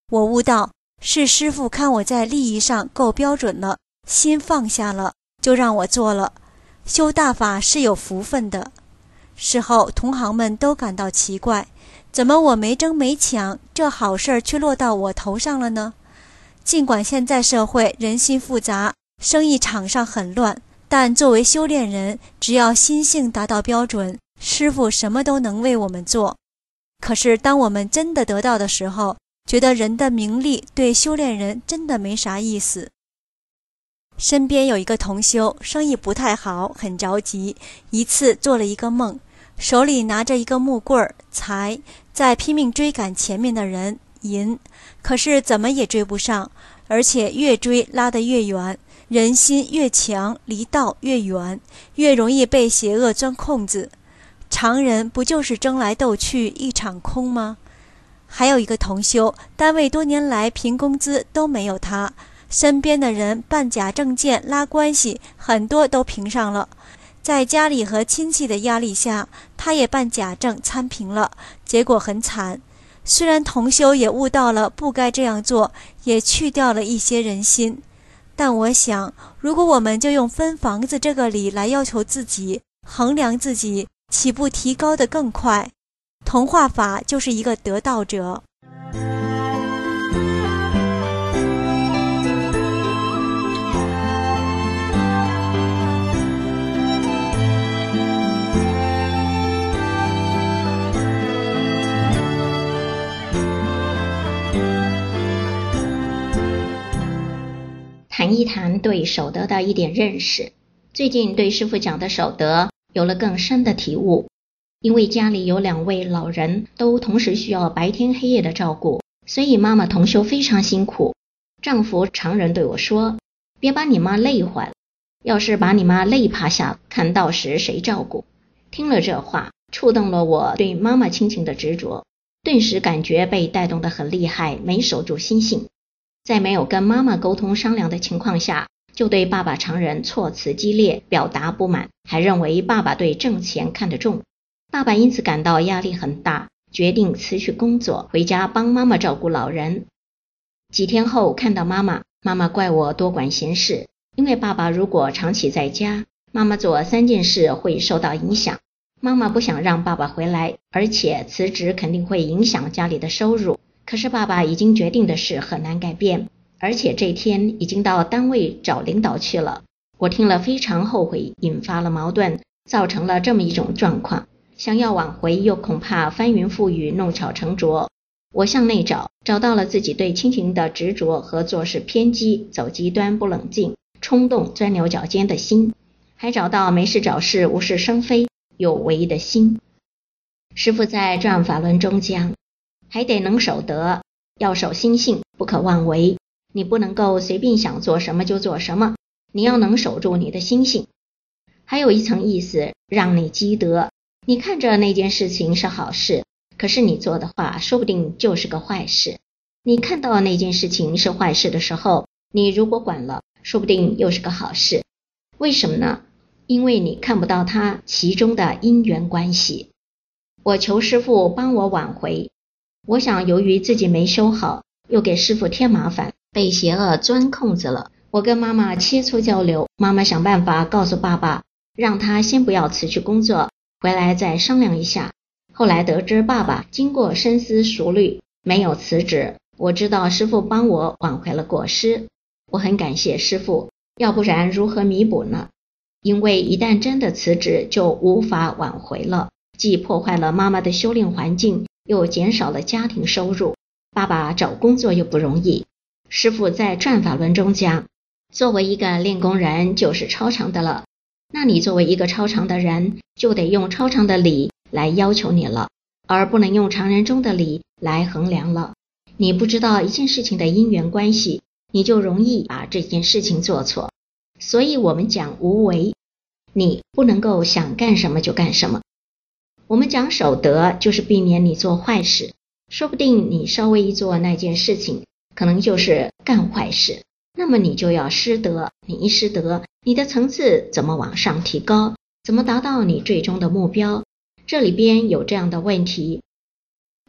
我悟到，是师父看我在利益上够标准了，心放下了，就让我做了。修大法是有福分的。事后同行们都感到奇怪，怎么我没争没抢，这好事儿却落到我头上了呢？尽管现在社会人心复杂，生意场上很乱，但作为修炼人，只要心性达到标准，师父什么都能为我们做。可是当我们真的得到的时候，觉得人的名利对修炼人真的没啥意思。身边有一个同修，生意不太好，很着急，一次做了一个梦，手里拿着一个木棍财，在拼命追赶前面的人银，可是怎么也追不上，而且越追拉得越远，人心越强，离道越远，越容易被邪恶钻空子。常人不就是争来斗去一场空吗？还有一个同修，单位多年来评工资都没有他，身边的人办假证件拉关系，很多都评上了。在家里和亲戚的压力下，他也办假证参评了，结果很惨。虽然同修也悟到了不该这样做，也去掉了一些人心，但我想，如果我们就用分房子这个理来要求自己，衡量自己，岂不提高得更快？同化法就是一个得道者。 谈一谈对守德的一点认识。最近对师父讲的守德有了更深的体悟，因为家里有2位老人都同时需要白天黑夜的照顾，所以妈妈同修非常辛苦。丈夫常人对我说，别把你妈累坏了，要是把你妈累趴下，看到时谁照顾。听了这话，触动了我对妈妈亲情的执着，顿时感觉被带动得很厉害，没守住心性。在没有跟妈妈沟通商量的情况下，就对爸爸常人措辞激烈，表达不满，还认为爸爸对挣钱看得重。爸爸因此感到压力很大，决定辞去工作，回家帮妈妈照顾老人。几天后看到妈妈怪我多管闲事，因为爸爸如果长期在家，妈妈做3件事会受到影响。妈妈不想让爸爸回来，而且辞职肯定会影响家里的收入。可是爸爸已经决定的事很难改变，而且这天已经到单位找领导去了。我听了非常后悔，引发了矛盾，造成了这么一种状况。想要挽回，又恐怕翻云覆雨，弄巧成拙。我向内找到了自己对亲情的执着和做事偏激、走极端不冷静、冲动钻牛角尖的心，还找到没事找事、无事生非、有为的心。师父在转法轮中讲，还得能守德，要守心性，不可妄为。你不能够随便想做什么就做什么，你要能守住你的心性。还有一层意思，让你积德。你看着那件事情是好事，可是你做的话，说不定就是个坏事。你看到那件事情是坏事的时候，你如果管了，说不定又是个好事。为什么呢？因为你看不到它其中的因缘关系。我求师父帮我挽回。我想由于自己没修好，又给师父添麻烦，被邪恶钻空子了。我跟妈妈切磋交流，妈妈想办法告诉爸爸，让他先不要辞去工作，回来再商量一下。后来得知爸爸经过深思熟虑，没有辞职。我知道师父帮我挽回了过失，我很感谢师父，要不然如何弥补呢？因为一旦真的辞职，就无法挽回了，既破坏了妈妈的修炼环境，又减少了家庭收入，爸爸找工作又不容易。师父在转法轮中讲，作为一个练功人就是超常的了，那你作为一个超常的人，就得用超常的理来要求你了，而不能用常人中的理来衡量了。你不知道一件事情的因缘关系，你就容易把这件事情做错。所以我们讲无为，你不能够想干什么就干什么。我们讲守德，就是避免你做坏事，说不定你稍微一做那件事情，可能就是干坏事，那么你就要失德。你一失德，你的层次怎么往上提高，怎么达到你最终的目标？这里边有这样的问题。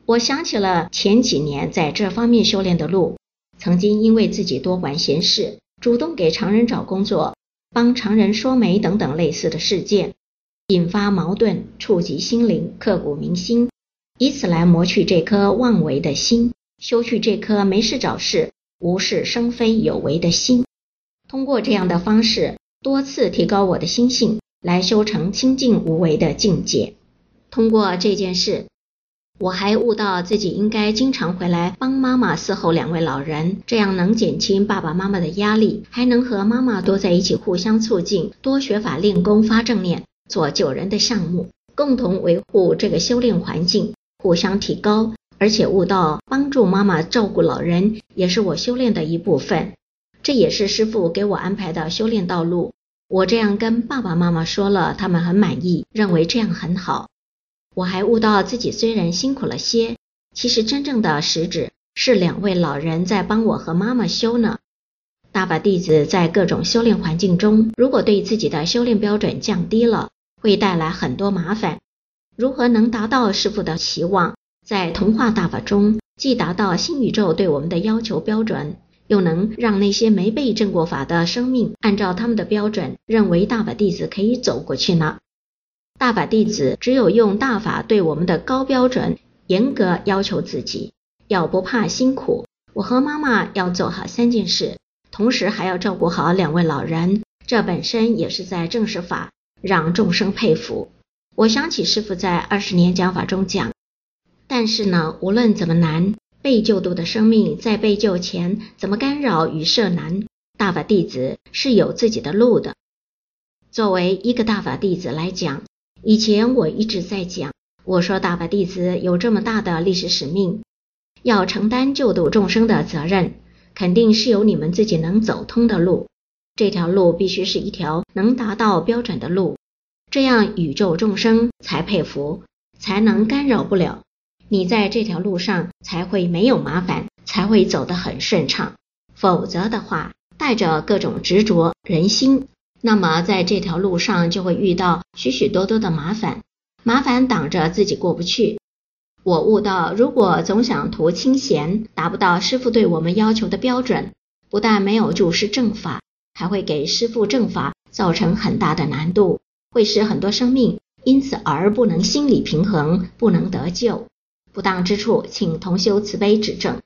我想起了前几年在这方面修炼的路，曾经因为自己多管闲事，主动给常人找工作，帮常人说媒等等类似的事件，引发矛盾，触及心灵，刻骨铭心，以此来磨去这颗妄为的心，修去这颗没事找事、无事生非有为的心。通过这样的方式，多次提高我的心性，来修成清净无为的境界。通过这件事，我还悟到自己应该经常回来帮妈妈伺候2位老人，这样能减轻爸爸妈妈的压力，还能和妈妈多在一起互相促进，多学法练功发正念，做救人的项目，共同维护这个修炼环境，互相提高。而且悟到帮助妈妈照顾老人也是我修炼的一部分，这也是师父给我安排的修炼道路。我这样跟爸爸妈妈说了，他们很满意，认为这样很好。我还悟到自己虽然辛苦了些，其实真正的实质是2位老人在帮我和妈妈修呢。大法弟子在各种修炼环境中，如果对自己的修炼标准降低了，会带来很多麻烦。如何能达到师父的期望，在同化大法中，既达到新宇宙对我们的要求标准，又能让那些没被证过法的生命按照他们的标准，认为大法弟子可以走过去呢？大法弟子只有用大法对我们的高标准严格要求自己，要不怕辛苦。我和妈妈要做好3件事，同时还要照顾好2位老人，这本身也是在证实法，让众生佩服。我想起师父在20年讲法中讲，但是呢，无论怎么难，被救度的生命在被救前怎么干扰与涉难，大法弟子是有自己的路的。作为一个大法弟子来讲，以前我一直在讲，我说大法弟子有这么大的历史使命，要承担救度众生的责任，肯定是有你们自己能走通的路，这条路必须是一条能达到标准的路，这样宇宙众生才佩服，才能干扰不了你，在这条路上才会没有麻烦，才会走得很顺畅。否则的话，带着各种执着人心，那么在这条路上就会遇到许许多多的麻烦，麻烦挡着自己过不去。我悟到，如果总想图清闲，达不到师父对我们要求的标准，不但没有助师正法，还会给师父正法造成很大的难度，会使很多生命因此而不能心理平衡，不能得救。不当之处，请同修慈悲指正。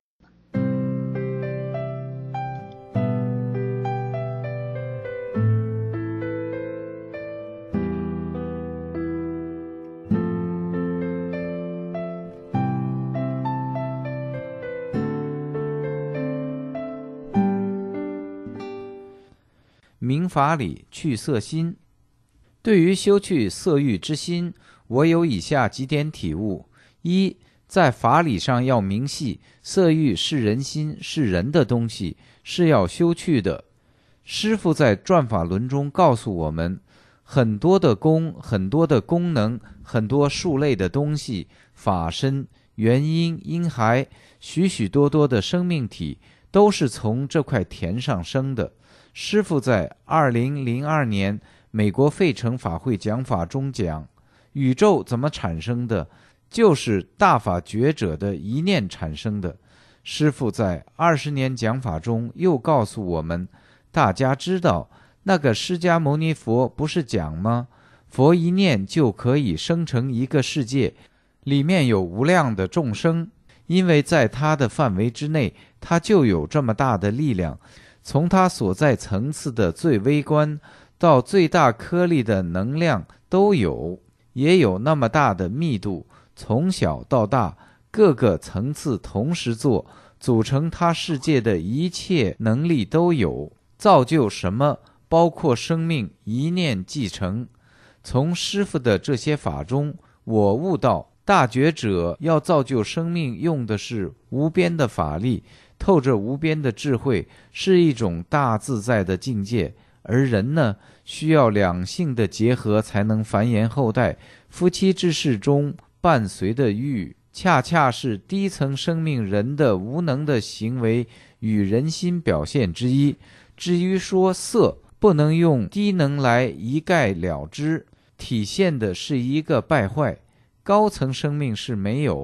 明法理去色心。对于修去色欲之心，我有以下几点体悟：一，在法理上要明细，色欲是人心，是人的东西，是要修去的。师父在转法轮中告诉我们，很多的功，很多的功能，很多数类的东西，法身、元因、因骸，许许多多的生命体，都是从这块田上生的。师父在2002年美国费城法会讲法中讲，宇宙怎么产生的，就是大法觉者的一念产生的。师父在20年讲法中又告诉我们，大家知道那个释迦牟尼佛不是讲吗？佛一念就可以生成一个世界，里面有无量的众生，因为在他的范围之内，他就有这么大的力量，从他所在层次的最微观到最大颗粒的能量都有，也有那么大的密度，从小到大各个层次同时做，组成他世界的一切能力都有，造就什么，包括生命一念继承。从师父的这些法中，我悟到大觉者要造就生命用的是无边的法力，透着无边的智慧，是一种大自在的境界。而人呢，需要两性的结合才能繁衍后代，夫妻之事中伴随的欲，恰恰是低层生命人的无能的行为与人心表现之一。至于说色，不能用低能来一概了之，体现的是一个败坏。高层生命是没有，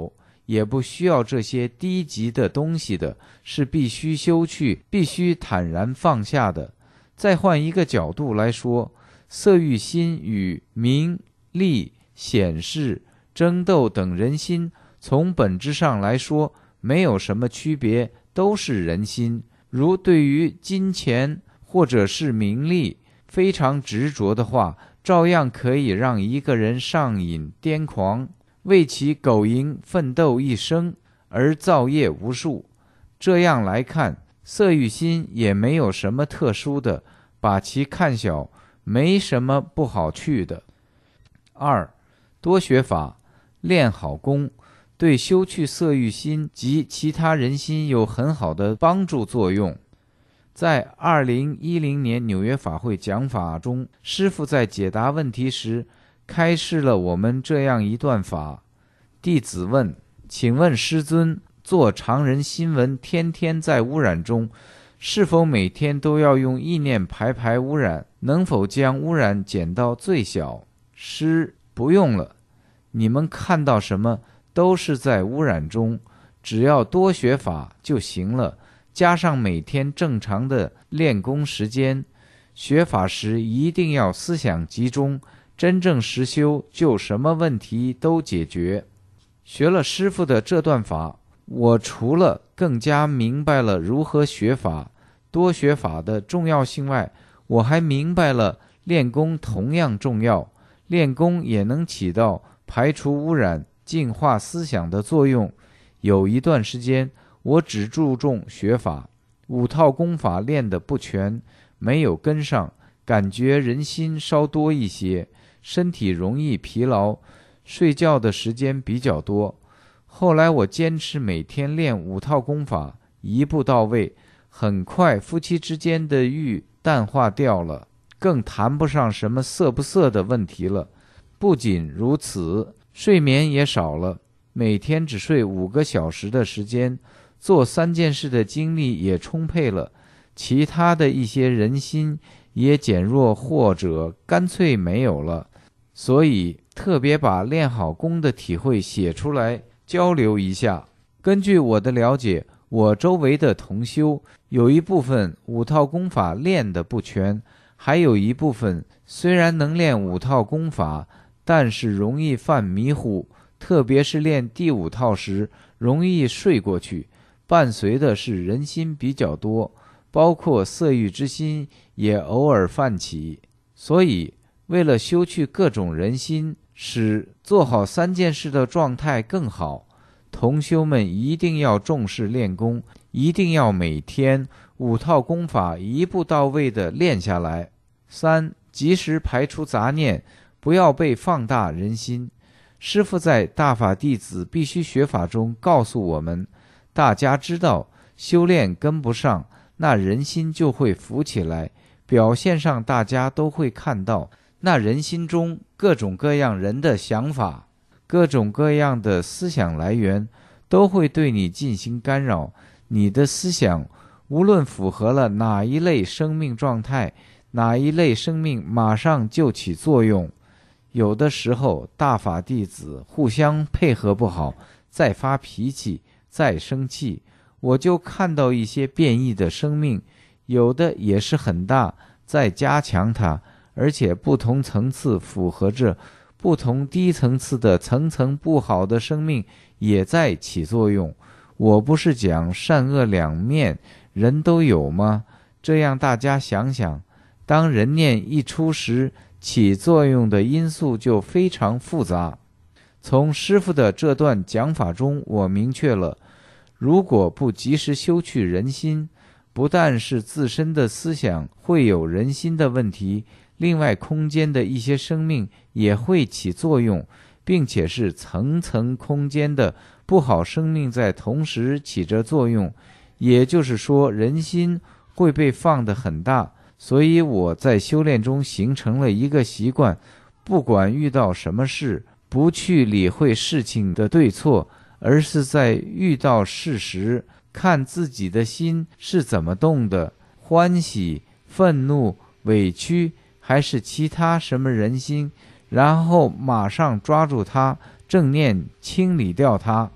也不需要这些低级的东西的，是必须修去，必须坦然放下的。再换一个角度来说，色欲心与名利显示争斗等人心，从本质上来说没有什么区别，都是人心。如对于金钱或者是名利非常执着的话，照样可以让一个人上瘾癫狂，为其苟营奋斗一生而造业无数。这样来看，色欲心也没有什么特殊的，把其看小，没什么不好去的。2. 多学法，练好功，对修去色欲心及其他人心有很好的帮助作用。在2010年纽约法会讲法中，师父在解答问题时开示了我们这样一段法。弟子问：请问师尊，做常人新闻天天在污染中，是否每天都要用意念排污染？能否将污染减到最小？师：不用了，你们看到什么都是在污染中，只要多学法就行了，加上每天正常的练功时间，学法时一定要思想集中，真正实修，就什么问题都解决。学了师父的这段法，我除了更加明白了如何学法、多学法的重要性外，我还明白了练功同样重要，练功也能起到排除污染、净化思想的作用。有一段时间，我只注重学法，5套功法练得不全，没有跟上，感觉人心稍多一些，身体容易疲劳，睡觉的时间比较多。后来我坚持每天练5套功法，一步到位，很快夫妻之间的欲淡化掉了，更谈不上什么色不色的问题了。不仅如此，睡眠也少了，每天只睡5个小时的时间，做3件事的精力也充沛了，其他的一些人心也减弱或者干脆没有了。所以特别把练好功的体会写出来交流一下。根据我的了解，我周围的同修有一部分5套功法练得不全，还有一部分虽然能练5套功法，但是容易犯迷糊，特别是练第5套时容易睡过去，伴随的是人心比较多，包括色欲之心也偶尔泛起。所以为了修去各种人心，使做好3件事的状态更好，同修们一定要重视练功，一定要每天5套功法一步到位地练下来。3. 及时排除杂念，不要被放大人心。师父在大法弟子必须学法中告诉我们，大家知道修炼跟不上，那人心就会浮起来，表现上大家都会看到，那人心中各种各样人的想法，各种各样的思想来源，都会对你进行干扰。你的思想无论符合了哪一类生命状态，哪一类生命马上就起作用。有的时候大法弟子互相配合不好，再发脾气，再生气，我就看到一些变异的生命，有的也是很大，再加强它，而且不同层次符合着不同低层次的层层不好的生命也在起作用。我不是讲善恶两面人都有吗？这样大家想想，当人念一出时，起作用的因素就非常复杂。从师父的这段讲法中，我明确了，如果不及时修去人心，不但是自身的思想会有人心的问题，另外空间的一些生命也会起作用，并且是层层空间的不好生命在同时起着作用，也就是说人心会被放得很大。所以我在修炼中形成了一个习惯，不管遇到什么事，不去理会事情的对错，而是在遇到事时看自己的心是怎么动的，欢喜、愤怒、委屈还是其他什么人心，然后马上抓住它，正念清理掉它，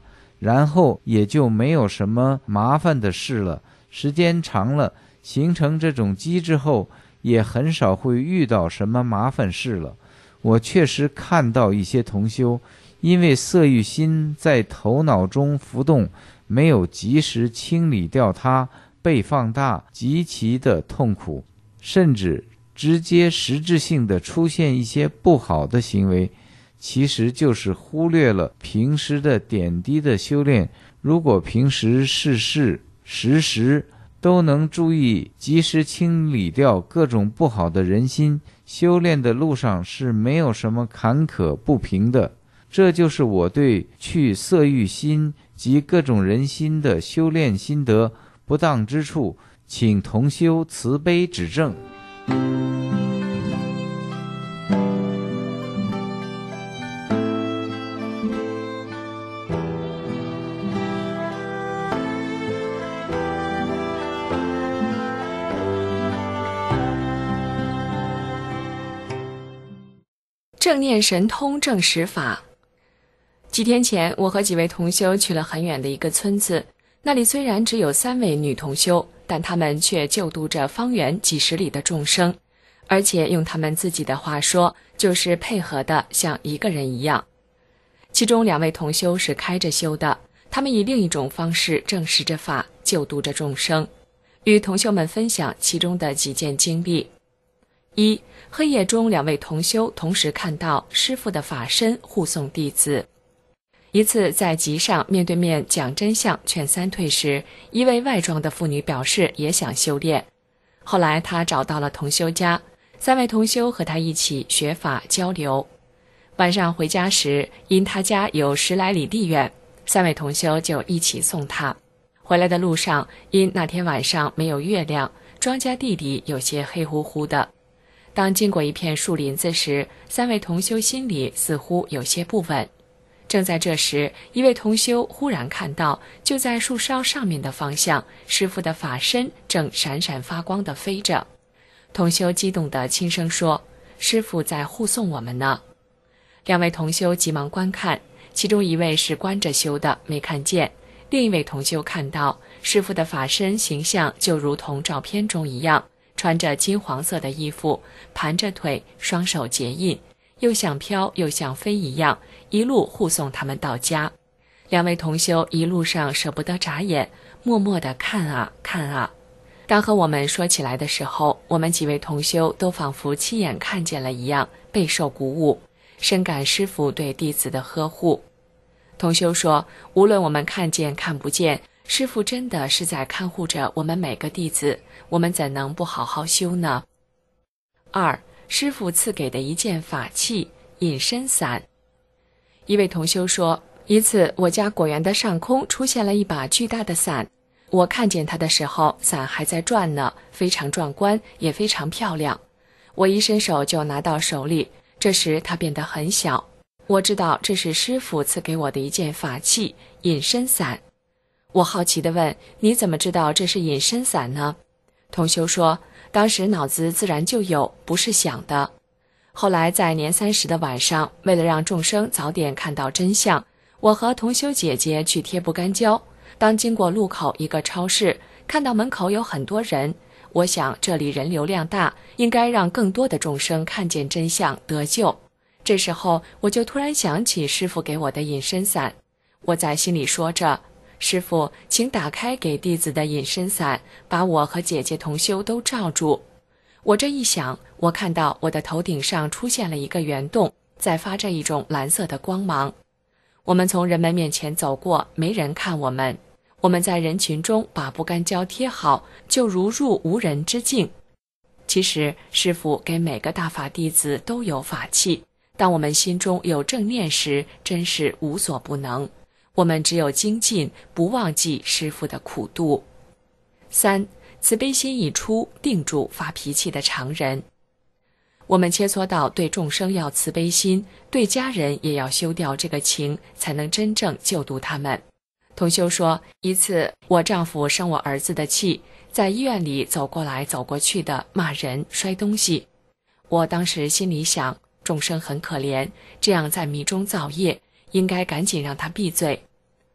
然后也就没有什么麻烦的事了。时间长了，形成这种机制后，也很少会遇到什么麻烦事了。我确实看到一些同修，因为色欲心在头脑中浮动，没有及时清理掉它，被放大，极其的痛苦，甚至直接实质性的出现一些不好的行为，其实就是忽略了平时的点滴的修炼。如果平时事事时时都能注意及时清理掉各种不好的人心，修炼的路上是没有什么坎坷不平的。这就是我对去色欲心及各种人心的修炼心得不当之处，请同修慈悲指正。 正念神通正实法。几天前，我和几位同修去了很远的一个村子，那里虽然只有3位女同修，但她们却救度着方圆几十里的众生，而且用她们自己的话说，就是配合的像一个人一样。其中2位同修是开着修的，他们以另一种方式证实着法，救度着众生。与同修们分享其中的几件经历。1. 黑夜中2位同修同时看到师父的法身护送弟子。一次在集上面对面讲真相劝三退时，一位外庄的妇女表示也想修炼。后来她找到了同修家，3位同修和她一起学法交流。晚上回家时，因她家有10来里地远，3位同修就一起送她。回来的路上，因那天晚上没有月亮，庄稼地里有些黑乎乎的。当经过一片树林子时，3位同修心里似乎有些不稳。正在这时，一位同修忽然看到，就在树梢上面的方向，师父的法身正闪闪发光地飞着。同修激动地轻声说：“师父在护送我们呢。”2位同修急忙观看，其中一位是观着修的，没看见；另一位同修看到，师父的法身形象就如同照片中一样，穿着金黄色的衣服，盘着腿，双手结印，又像飘又像飞一样，一路护送他们到家。2位同修一路上舍不得眨眼，默默地看啊看啊。当和我们说起来的时候，我们几位同修都仿佛亲眼看见了一样，备受鼓舞，深感师父对弟子的呵护。同修说，无论我们看见看不见，师父真的是在看护着我们每个弟子，我们怎能不好好修呢？2. 师父赐给的一件法器隐身伞。一位同修说，一次我家果园的上空出现了一把巨大的伞，我看见它的时候，伞还在转呢，非常壮观，也非常漂亮。我一伸手就拿到手里，这时它变得很小。我知道这是师父赐给我的一件法器隐身伞。我好奇地问，你怎么知道这是隐身伞呢？同修说，当时脑子自然就有，不是想的。后来在年30的晚上，为了让众生早点看到真相，我和同修姐姐去贴不干胶。当经过路口一个超市，看到门口有很多人，我想这里人流量大，应该让更多的众生看见真相得救。这时候我就突然想起师父给我的隐身伞，我在心里说着，师父，请打开给弟子的隐身伞，把我和姐姐同修都罩住。我这一想，我看到我的头顶上出现了一个圆洞，在发着一种蓝色的光芒。我们从人们面前走过，没人看我们。我们在人群中把不干胶贴好，就如入无人之境。其实师父给每个大法弟子都有法器，当我们心中有正念时，真是无所不能。我们只有精进，不忘记师父的苦度。3. 慈悲心一出，定住发脾气的常人。我们切磋到对众生要慈悲心，对家人也要修掉这个情，才能真正救度他们。同修说，一次我丈夫生我儿子的气，在医院里走过来走过去的骂人摔东西。我当时心里想，众生很可怜，这样在迷中造业，应该赶紧让他闭嘴。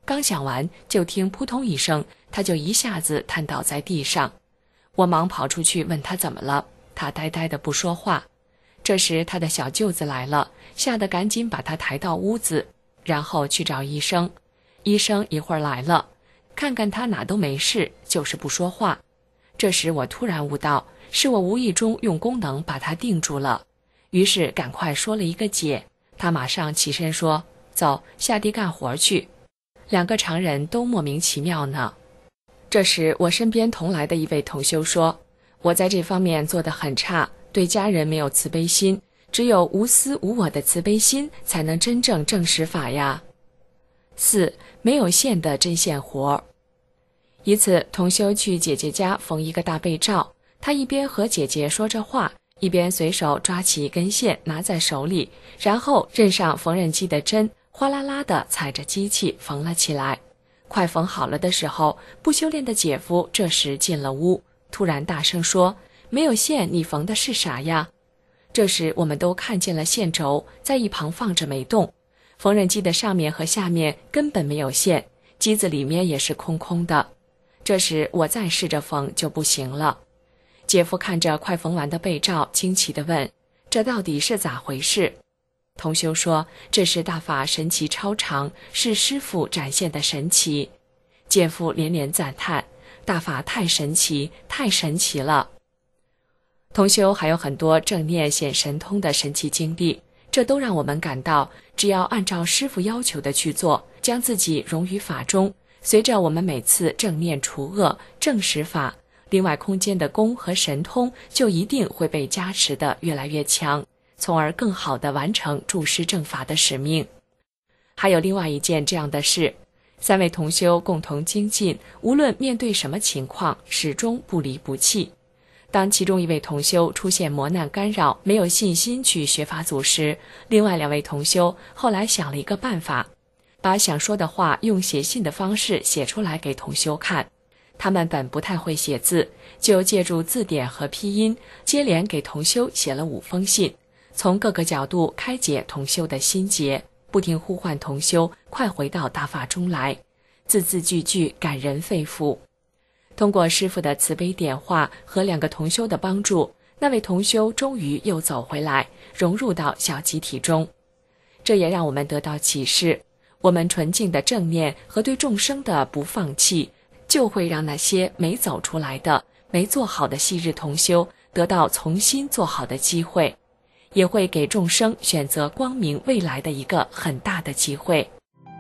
刚想完，就听扑通一声，他就一下子瘫倒在地上。我忙跑出去问他怎么了，他呆呆的不说话。这时他的小舅子来了，吓得赶紧把他抬到屋子，然后去找医生。医生一会儿来了，看看他哪都没事，就是不说话。这时我突然悟到，是我无意中用功能把他定住了，于是赶快说了一个解。他马上起身说：“走，下地干活去。”两个常人都莫名其妙呢。这时我身边同来的一位同修说：“我在这方面做得很差，对家人没有慈悲心，只有无私无我的慈悲心，才能真正证实法呀。”4. 没有线的针线活。一次，同修去姐姐家缝一个大被罩，他一边和姐姐说着话，一边随手抓起一根线拿在手里，然后刃上缝纫机的针哗啦啦地踩着机器缝了起来。快缝好了的时候，不修炼的姐夫这时进了屋，突然大声说：“没有线，你缝的是啥呀？”这时我们都看见了线轴在一旁放着没动，缝纫机的上面和下面根本没有线，机子里面也是空空的。这时我再试着缝就不行了。姐夫看着快缝完的被罩，惊奇地问：“这到底是咋回事？”同修说：“这是大法神奇超常，是师父展现的神奇。”姐夫连连赞叹：“大法太神奇，太神奇了！”同修还有很多正念显神通的神奇经历，这都让我们感到，只要按照师父要求的去做，将自己融于法中，随着我们每次正念除恶、正实法，另外空间的功和神通就一定会被加持得越来越强，从而更好地完成助师正法的使命。还有另外一件这样的事，3位同修共同精进，无论面对什么情况，始终不离不弃。当其中一位同修出现磨难干扰，没有信心去学法祖时，另外2位同修后来想了一个办法，把想说的话用写信的方式写出来给同修看。他们本不太会写字，就借助字典和拼音，接连给同修写了5封信，从各个角度开解同修的心结，不停呼唤同修快回到大法中来，字字句句感人肺腑。通过师父的慈悲点化和2个同修的帮助，那位同修终于又走回来，融入到小集体中。这也让我们得到启示，我们纯净的正念和对众生的不放弃，就会让那些没走出来的、没做好的昔日同修得到重新做好的机会，也会给众生选择光明未来的一个很大的机会。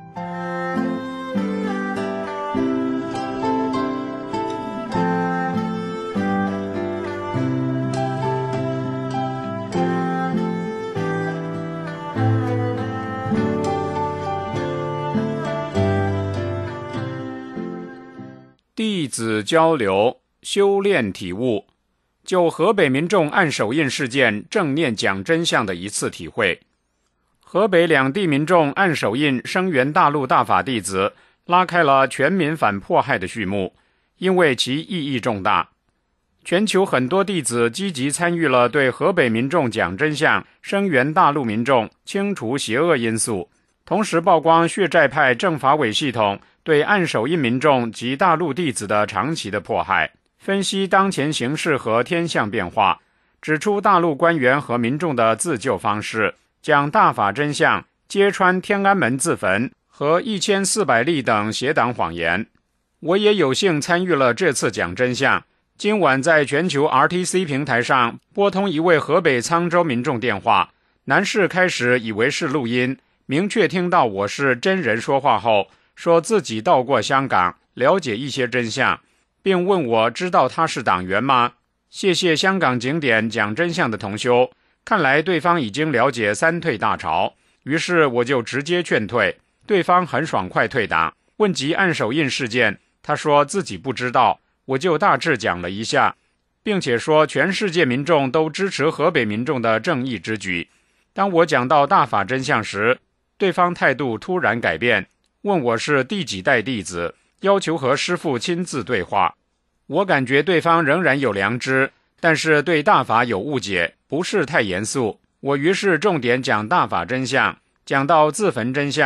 弟子交流修炼体悟，就河北民众按手印事件正念讲真相的一次体会。河北2地民众按手印声援大陆大法弟子，拉开了全民反迫害的序幕，因为其意义重大。全球很多弟子积极参与了对河北民众讲真相、声援大陆民众、清除邪恶因素，同时曝光血债派政法委系统对按手印民众及大陆弟子的长期的迫害，分析当前形势和天象变化，指出大陆官员和民众的自救方式，讲大法真相，揭穿天安门自焚和1400例等邪党谎言。我也有幸参与了这次讲真相。今晚在全球 RTC 平台上拨通一位河北沧州民众电话，男士开始以为是录音，明确听到我是真人说话后，说自己到过香港，了解一些真相，并问我知道他是党员吗？谢谢香港景点讲真相的同修，看来对方已经了解3退大潮，于是我就直接劝退，对方很爽快退党。问及按手印事件，他说自己不知道，我就大致讲了一下，并且说全世界民众都支持河北民众的正义之举。当我讲到大法真相时，对方态度突然改变，问我是第几代弟子，要求和师父亲自对话。我感觉对方仍然有良知，但是对大法有误解，不是太严肃。我于是重点讲大法真相，讲到自焚真相，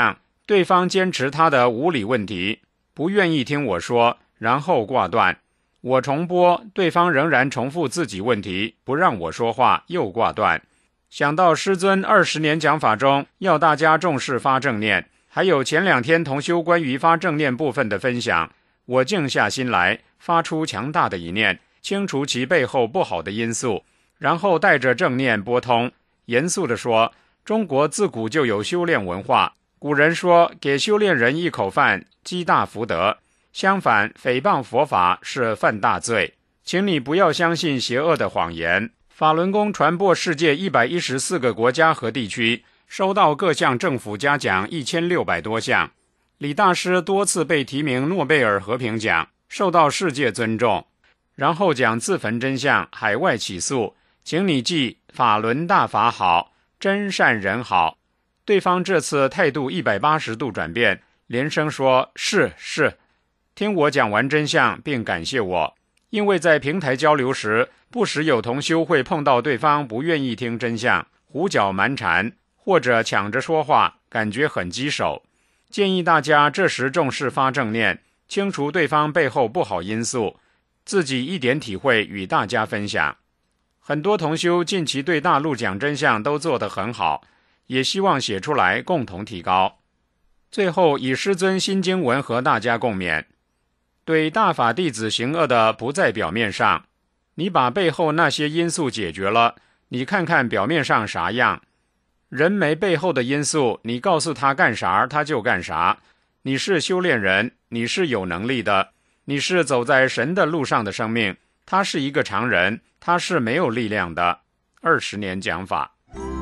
对方坚持他的无理问题，不愿意听我说，然后挂断。我重播，对方仍然重复自己问题，不让我说话，又挂断。想到师尊20年讲法中要大家重视发正念，还有前2天同修关于发正念部分的分享，我静下心来，发出强大的一念，清除其背后不好的因素，然后带着正念拨通，严肃地说，中国自古就有修炼文化，古人说给修炼人一口饭，积大福德，相反，诽谤佛法是犯大罪，请你不要相信邪恶的谎言。法轮功传播世界114个国家和地区，收到各项政府嘉奖1600多项。李大师多次被提名诺贝尔和平奖，受到世界尊重。然后讲自焚真相，海外起诉，请你记法轮大法好，真善人好。对方这次态度180度转变，连声说是。听我讲完真相并感谢我，因为在平台交流时，不时有同修会碰到对方不愿意听真相，胡搅蛮缠，或者抢着说话，感觉很棘手。建议大家这时重视发正念，清除对方背后不好因素，自己一点体会与大家分享。很多同修近期对大陆讲真相都做得很好，也希望写出来共同提高。最后以师尊心经文和大家共勉，对大法弟子行恶的不在表面上，你把背后那些因素解决了，你看看表面上啥样。人没背后的因素，你告诉他干啥他就干啥。你是修炼人，你是有能力的，你是走在神的路上的生命，他是一个常人，他是没有力量的。20年讲法。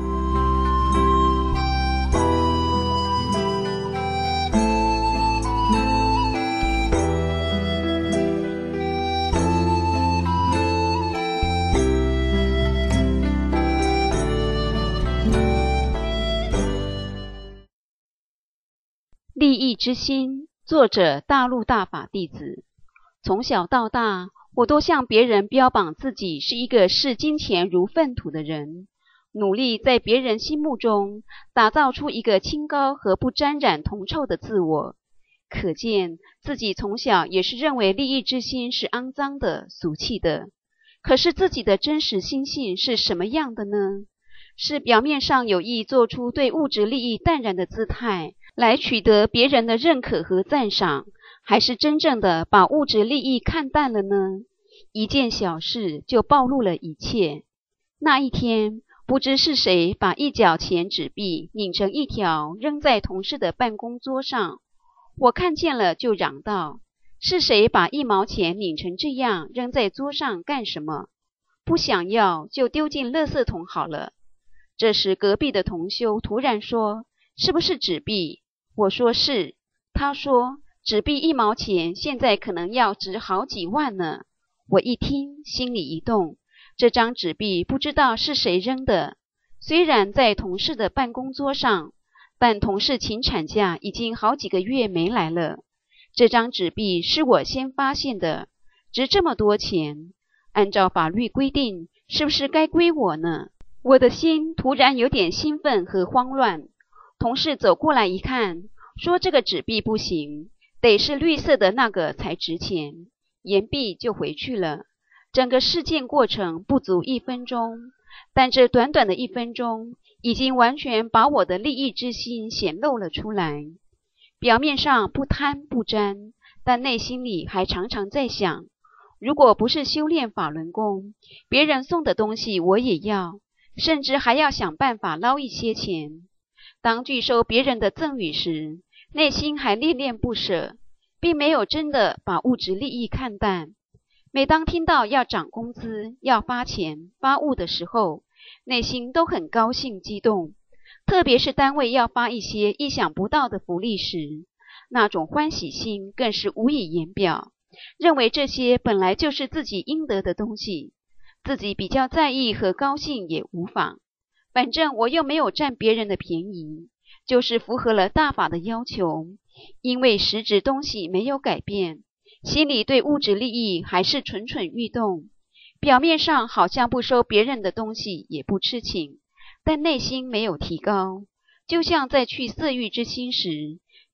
利益之心，作者大陆大法弟子。从小到大，我都向别人标榜自己是一个视金钱如粪土的人，努力在别人心目中打造出一个清高和不沾染铜臭的自我。可见自己从小也是认为利益之心是肮脏的、俗气的。可是自己的真实心性是什么样的呢？是表面上有意做出对物质利益淡然的姿态，来取得别人的认可和赞赏，还是真正的把物质利益看淡了呢？一件小事就暴露了一切。那一天，不知是谁把一角钱纸币拧成一条扔在同事的办公桌上，我看见了就嚷道：是谁把1毛钱拧成这样扔在桌上干什么？不想要就丢进垃圾桶好了。这时隔壁的同修突然说：是不是纸币？我说是。他说纸币1毛钱现在可能要值好几万呢。我一听心里一动，这张纸币不知道是谁扔的，虽然在同事的办公桌上，但同事请产假已经好几个月没来了。这张纸币是我先发现的，值这么多钱，按照法律规定是不是该归我呢？我的心突然有点兴奋和慌乱。同事走过来一看，说这个纸币不行，得是绿色的那个才值钱，言毕就回去了。整个事件过程不足1分钟，但这短短的1分钟已经完全把我的利益之心显露了出来。表面上不贪不沾，但内心里还常常在想，如果不是修炼法轮功，别人送的东西我也要，甚至还要想办法捞一些钱。当拒收别人的赠与时，内心还恋恋不舍，并没有真的把物质利益看淡。每当听到要涨工资、要发钱、发物的时候，内心都很高兴激动。特别是单位要发一些意想不到的福利时，那种欢喜心更是无以言表，认为这些本来就是自己应得的东西，自己比较在意和高兴也无妨。反正我又没有占别人的便宜，就是符合了大法的要求，因为实质东西没有改变，心里对物质利益还是蠢蠢欲动，表面上好像不收别人的东西也不痴情，但内心没有提高。就像在去色欲之心时，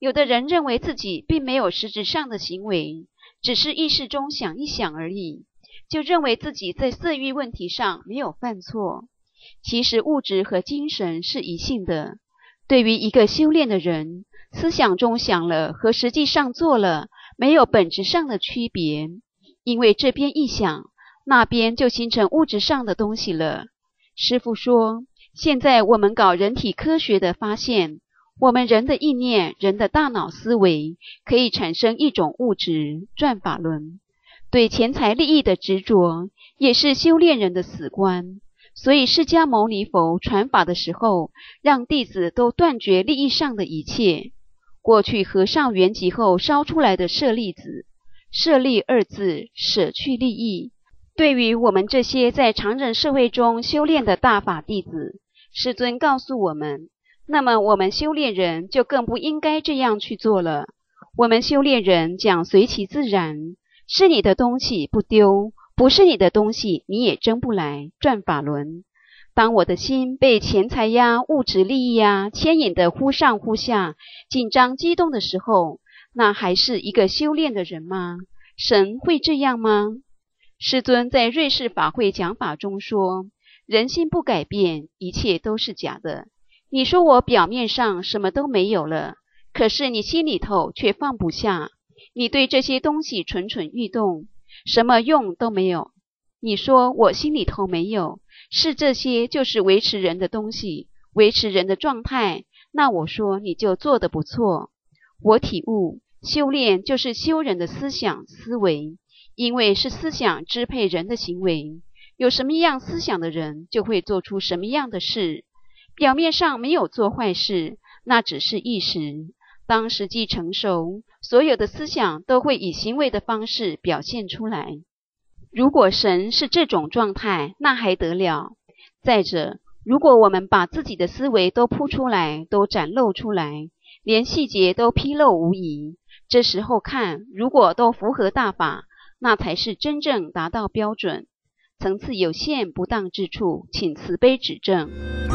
有的人认为自己并没有实质上的行为，只是意识中想一想而已，就认为自己在色欲问题上没有犯错。其实物质和精神是一性的，对于一个修炼的人，思想中想了和实际上做了没有本质上的区别，因为这边一想，那边就形成物质上的东西了。师父说，现在我们搞人体科学的发现，我们人的意念，人的大脑思维可以产生一种物质，转法轮。对钱财利益的执着也是修炼人的死观，所以释迦牟尼佛传法的时候，让弟子都断绝利益上的一切。过去和尚圆寂后烧出来的舍利子，舍利二字舍去利益，对于我们这些在常人社会中修炼的大法弟子，师尊告诉我们，那么我们修炼人就更不应该这样去做了。我们修炼人讲随其自然，是你的东西不丢，不是你的东西你也争不来，转法轮。当我的心被钱财呀、物质利益呀牵引的忽上忽下，紧张激动的时候，那还是一个修炼的人吗？神会这样吗？师尊在瑞士法会讲法中说，人心不改变，一切都是假的。你说我表面上什么都没有了，可是你心里头却放不下，你对这些东西蠢蠢欲动，什么用都没有。你说我心里头没有，是这些就是维持人的东西，维持人的状态，那我说你就做得不错。我体悟，修炼就是修人的思想思维，因为是思想支配人的行为，有什么样思想的人就会做出什么样的事。表面上没有做坏事，那只是一时，当时机成熟，所有的思想都会以行为的方式表现出来。如果神是这种状态，那还得了。再者，如果我们把自己的思维都铺出来，都展露出来，连细节都披露无遗，这时候看，如果都符合大法，那才是真正达到标准。层次有限不当之处，请慈悲指正。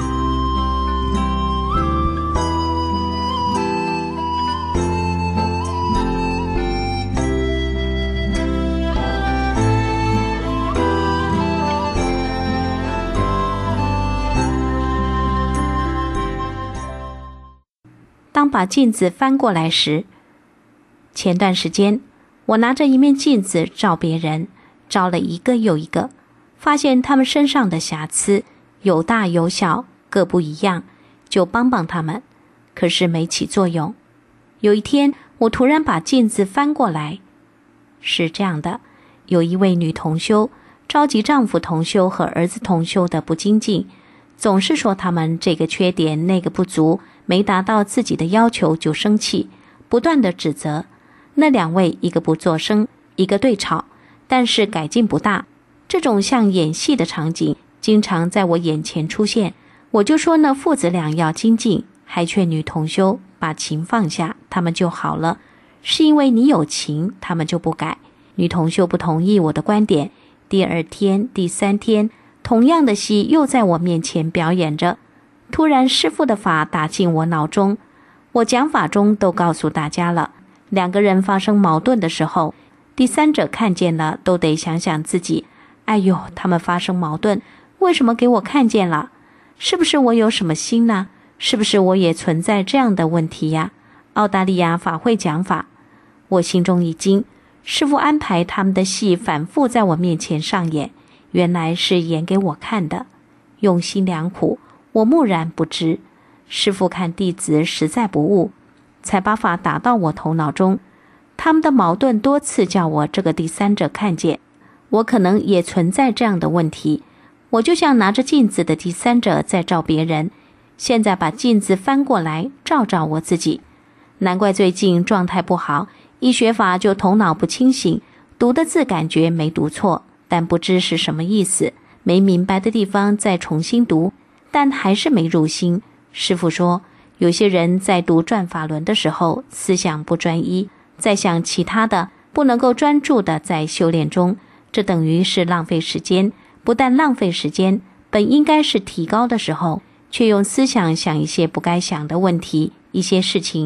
当把镜子翻过来时，前段时间我拿着一面镜子照别人，照了一个又一个，发现他们身上的瑕疵有大有小，各不一样，就帮帮他们，可是没起作用。有一天我突然把镜子翻过来，是这样的，有一位女同修着急丈夫同修和儿子同修的不精进，总是说他们这个缺点那个不足，没达到自己的要求就生气，不断的指责。那两位一个不作声，一个对吵，但是改进不大。这种像演戏的场景经常在我眼前出现，我就说那父子俩要精进，还劝女同修把情放下，他们就好了。是因为你有情，他们就不改。女同修不同意我的观点，第二天第三天同样的戏又在我面前表演着。突然师父的法打进我脑中，我讲法中都告诉大家了，两个人发生矛盾的时候，第三者看见了都得想想自己，哎呦，他们发生矛盾，为什么给我看见了？是不是我有什么心呢？是不是我也存在这样的问题呀？澳大利亚法会讲法，我心中一惊，师父安排他们的戏反复在我面前上演，原来是演给我看的，用心良苦，我木然不知。师父看弟子实在不悟，才把法打到我头脑中。他们的矛盾多次叫我这个第三者看见，我可能也存在这样的问题。我就像拿着镜子的第三者在照别人，现在把镜子翻过来照照我自己。难怪最近状态不好，一学法就头脑不清醒，读的字感觉没读错，但不知是什么意思，没明白的地方再重新读，但还是没入心。师父说，有些人在读转法轮的时候思想不专一，在想其他的，不能够专注的在修炼中，这等于是浪费时间。不但浪费时间，本应该是提高的时候，却用思想想一些不该想的问题，一些事情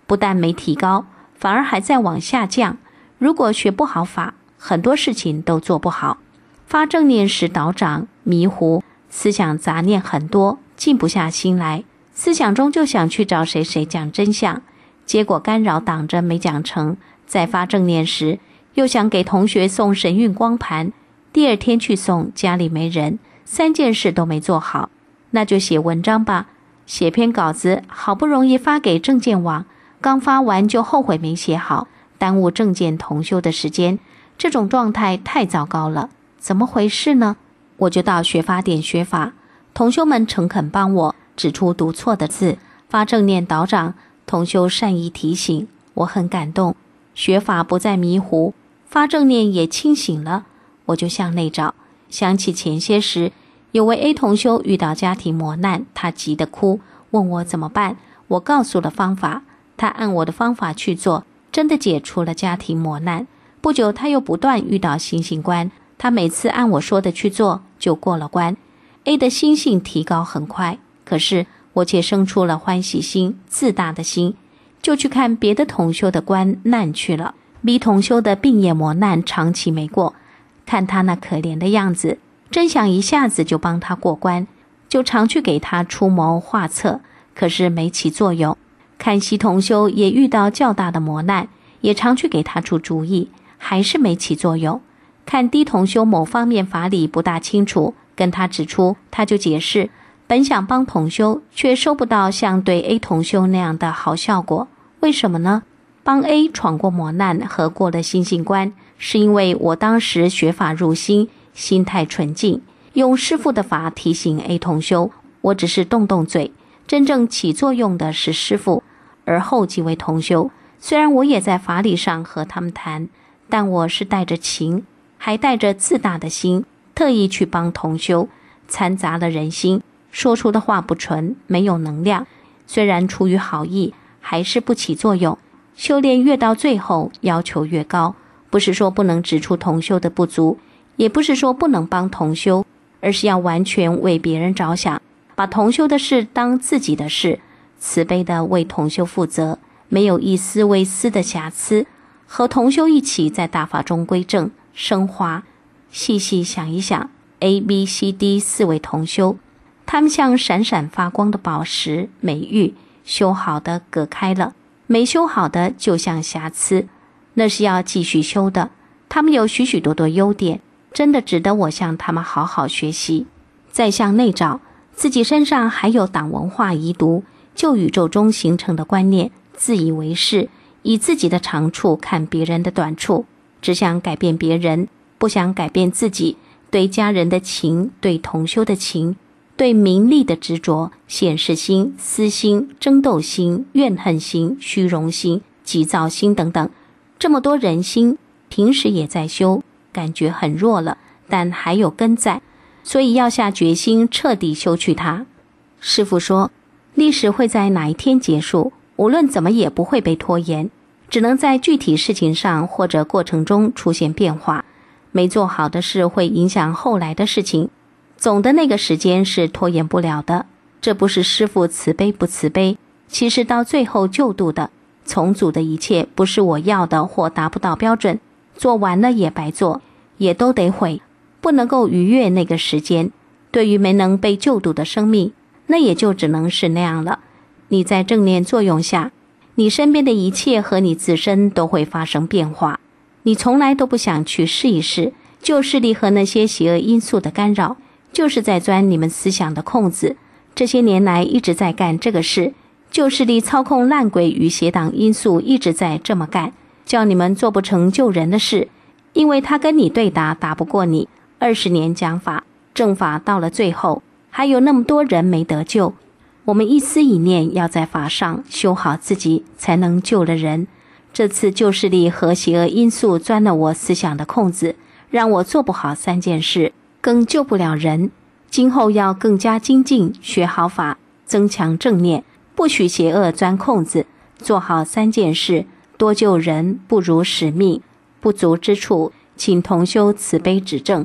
不但没提高，反而还在往下降。如果学不好法，很多事情都做不好。发正念时倒长、迷糊，思想杂念很多，静不下心来，思想中就想去找谁谁讲真相，结果干扰挡着没讲成。在发正念时，又想给同学送神韵光盘，第二天去送，家里没人，3件事都没做好。那就写文章吧，写篇稿子，好不容易发给证件网，刚发完就后悔没写好，耽误证件同修的时间。这种状态太糟糕了，怎么回事呢？我就到学法点学法，同修们诚恳帮我指出读错的字，发正念导长，同修善意提醒，我很感动。学法不再迷糊，发正念也清醒了。我就向内找，想起前些时有位 A 同修遇到家庭磨难，他急得哭，问我怎么办。我告诉了方法，他按我的方法去做，真的解除了家庭磨难。不久他又不断遇到心性关，他每次按我说的去做，就过了关。 A 的心性提高很快，可是我却生出了欢喜心、自大的心，就去看别的同修的关难去了。 B 同修的病业磨难长期没过，看他那可怜的样子，真想一下子就帮他过关，就常去给他出谋划策，可是没起作用。看西同修也遇到较大的磨难，也常去给他出主意，还是没起作用。看 D 同修某方面法理不大清楚，跟他指出，他就解释，本想帮同修，却收不到像对 A 同修那样的好效果。为什么呢？帮 A 闯过磨难和过了心性关，是因为我当时学法入心，心态纯净，用师父的法提醒 A 同修，我只是动动嘴，真正起作用的是师父。而后几位同修，虽然我也在法理上和他们谈，但我是带着情，还带着自大的心，特意去帮同修，掺杂了人心，说出的话不纯，没有能量。虽然出于好意，还是不起作用。修炼越到最后，要求越高，不是说不能指出同修的不足，也不是说不能帮同修，而是要完全为别人着想，把同修的事当自己的事，慈悲地为同修负责，没有一丝微丝的瑕疵，和同修一起在大法中归正升华。细细想一想， A、B、C、D 4位同修，他们像闪闪发光的宝石美玉，修好的隔开了，没修好的就像瑕疵，那是要继续修的。他们有许许多多优点，真的值得我向他们好好学习。再向内找，自己身上还有党文化遗毒，旧宇宙中形成的观念，自以为是，以自己的长处看别人的短处，只想改变别人，不想改变自己。对家人的情，对同修的情，对名利的执着，显示心、私心、争斗心、怨恨心、虚荣心、急躁心等等，这么多人心，平时也在修，感觉很弱了，但还有根在，所以要下决心彻底修去它。师父说，历史会在哪一天结束，无论怎么也不会被拖延，只能在具体事情上或者过程中出现变化。没做好的事会影响后来的事情，总的那个时间是拖延不了的。这不是师父慈悲不慈悲，其实到最后救度的重组的一切，不是我要的或达不到标准，做完了也白做，也都得毁，不能够逾越那个时间。对于没能被救度的生命，那也就只能是那样了。你在正念作用下，你身边的一切和你自身都会发生变化。你从来都不想去试一试，旧势力和那些邪恶因素的干扰，就是在钻你们思想的空子。这些年来一直在干这个事，旧势力操控烂鬼与邪党因素一直在这么干，叫你们做不成救人的事，因为他跟你对打打不过你。20年讲法正法到了最后，还有那么多人没得救，我们一思一念要在法上修好自己，才能救了人。这次旧势力和邪恶因素钻了我思想的空子，让我做不好3件事，更救不了人。今后要更加精进，学好法，增强正念，不许邪恶钻空子，做好3件事，多救人，不辱使命。不足之处，请同修慈悲指正。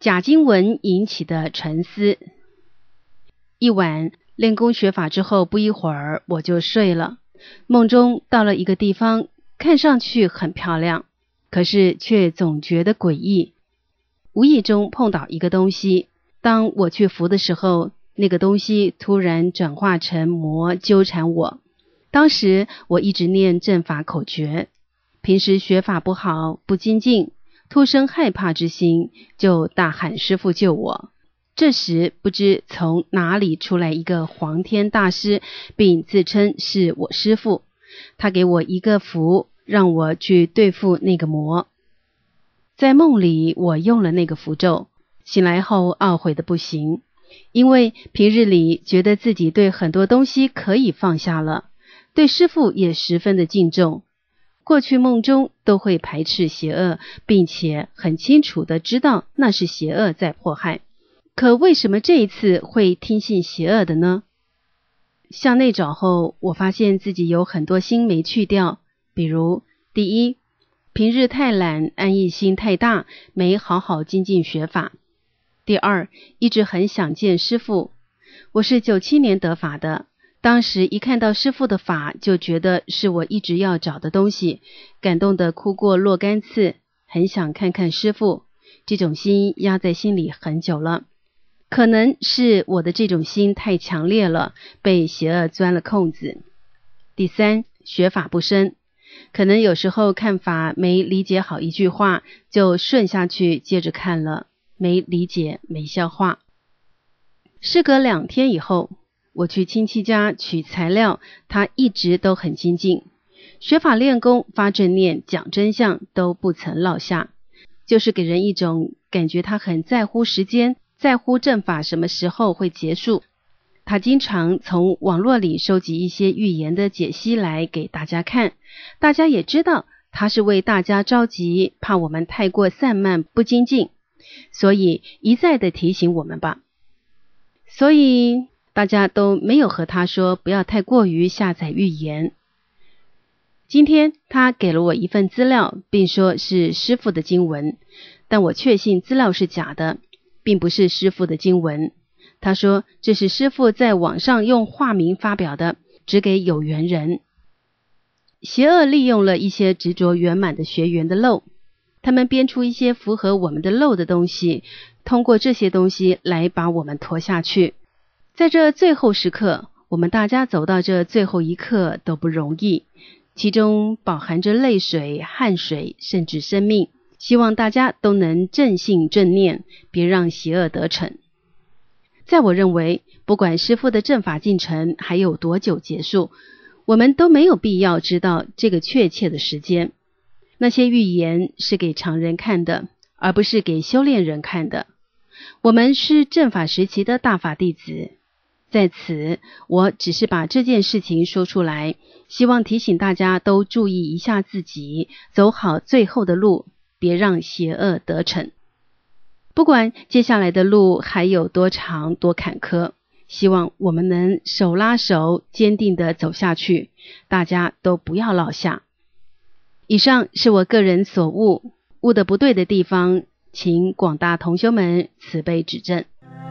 假经文引起的沉思。一晚练功学法之后，不一会儿我就睡了。梦中到了一个地方，看上去很漂亮，可是却总觉得诡异。无意中碰到一个东西，当我去扶的时候，那个东西突然转化成魔纠缠我。当时我一直念正法口诀，平时学法不好不精进，突生害怕之心，就大喊师父救我。这时不知从哪里出来一个黄天大师，并自称是我师父，他给我一个符，让我去对付那个魔。在梦里我用了那个符咒，醒来后懊悔的不行，因为平日里觉得自己对很多东西可以放下了，对师父也十分的敬重，过去梦中都会排斥邪恶，并且很清楚的知道那是邪恶在迫害。可为什么这一次会听信邪恶的呢？向内找后，我发现自己有很多心没去掉，比如第一，平日太懒，安逸心太大，没好好精进学法。第二，一直很想见师父。我是97年得法的，当时一看到师父的法，就觉得是我一直要找的东西，感动得哭过若干次，很想看看师父。这种心压在心里很久了，可能是我的这种心太强烈了，被邪恶钻了空子。第三，学法不深，可能有时候看法没理解好一句话，就顺下去接着看了，没理解没消化。事隔2天以后，我去亲戚家取材料，他一直都很精进，学法练功发正念讲真相都不曾落下，就是给人一种感觉他很在乎时间，在乎正法什么时候会结束。他经常从网络里收集一些预言的解析来给大家看，大家也知道他是为大家着急，怕我们太过散漫不精进，所以一再的提醒我们吧。所以大家都没有和他说不要太过于下载预言。今天他给了我一份资料，并说是师父的经文，但我确信资料是假的，并不是师父的经文。他说这是师父在网上用化名发表的，只给有缘人。邪恶利用了一些执着圆满的学员的漏，他们编出一些符合我们的漏的东西，通过这些东西来把我们拖下去。在这最后时刻，我们大家走到这最后一刻都不容易，其中饱含着泪水、汗水，甚至生命。希望大家都能正信正念，别让邪恶得逞。在我认为，不管师父的正法进程还有多久结束，我们都没有必要知道这个确切的时间。那些预言是给常人看的，而不是给修炼人看的。我们是正法时期的大法弟子，在此我只是把这件事情说出来，希望提醒大家都注意一下自己，走好最后的路，别让邪恶得逞。不管接下来的路还有多长多坎坷，希望我们能手拉手坚定地走下去，大家都不要落下。以上是我个人所悟，悟得不对的地方，请广大同修们慈悲指正。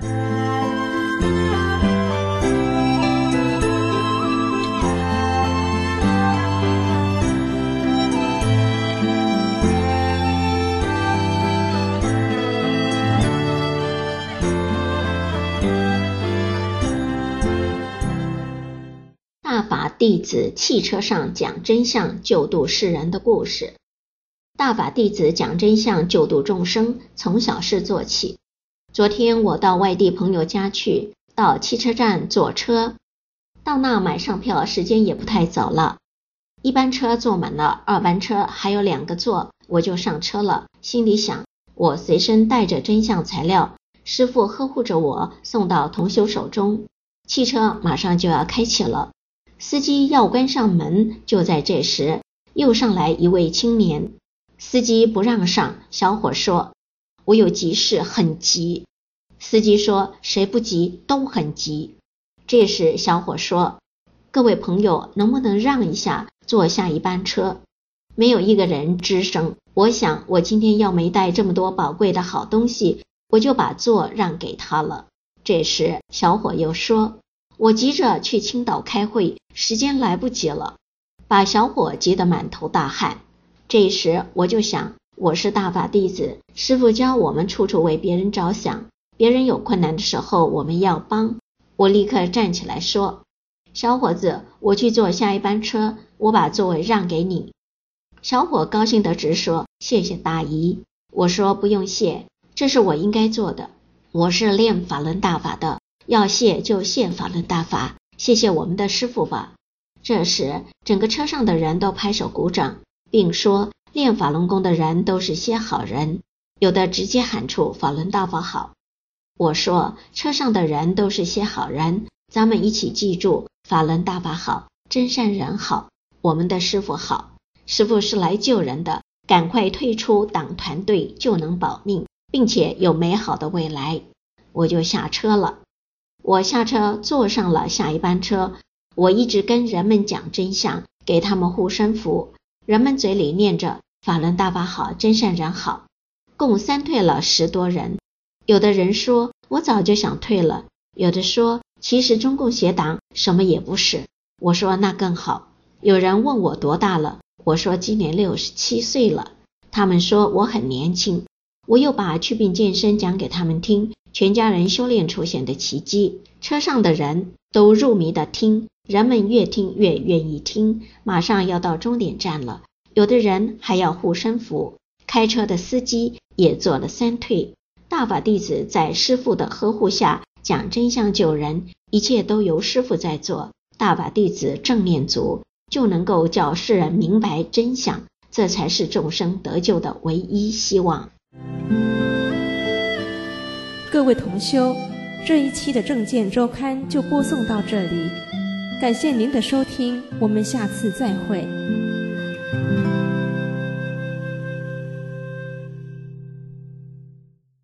大法弟子汽车上讲真相救度世人的故事。大法弟子讲真相救度众生，从小事做起。昨天我到外地朋友家去，到汽车站坐车，到那买上票，时间也不太早了。一班车坐满了，二班车还有2个座，我就上车了。心里想，我随身带着真相材料，师父呵护着我，送到同修手中。汽车马上就要开启了，司机要关上门，就在这时，又上来一位青年。司机不让上，小伙说：“我有急事，很急。”司机说：“谁不急都很急。”这时小伙说：“各位朋友，能不能让一下，坐下一班车？”没有一个人吱声。我想，我今天要没带这么多宝贵的好东西， 我就把座让给他了。这时小伙又说，我急着去青岛开会，时间来不及了，把小伙急得满头大汗。这时我就想，我是大法弟子，师父教我们处处为别人着想，别人有困难的时候我们要帮。我立刻站起来说，小伙子，我去坐下一班车，我把座位让给你。小伙高兴得直说，谢谢大姨。我说不用谢，这是我应该做的，我是练法轮大法的，要谢就谢法轮大法，谢谢我们的师父吧。这时整个车上的人都拍手鼓掌，并说练法轮功的人都是些好人，有的直接喊出法轮大法好。我说车上的人都是些好人，咱们一起记住法轮大法好，真善人好，我们的师父好，师父是来救人的，赶快退出党团队就能保命，并且有美好的未来。我就下车了。我下车坐上了下一班车，我一直跟人们讲真相，给他们护身符，人们嘴里念着法轮大法好，真善人好，共三退了10多人。有的人说我早就想退了，有的说其实中共邪党什么也不是，我说那更好。有人问我多大了，我说今年67岁了，他们说我很年轻。我又把祛病健身讲给他们听，全家人修炼出现的奇迹，车上的人都入迷的听，人们越听越愿意听。马上要到终点站了，有的人还要护身符，开车的司机也做了3退。大法弟子在师父的呵护下讲真相救人，一切都由师父在做，大法弟子正念足，就能够叫世人明白真相，这才是众生得救的唯一希望。 各位同修，这一期的正见周刊就播送到这里，感谢您的收听，我们下次再会。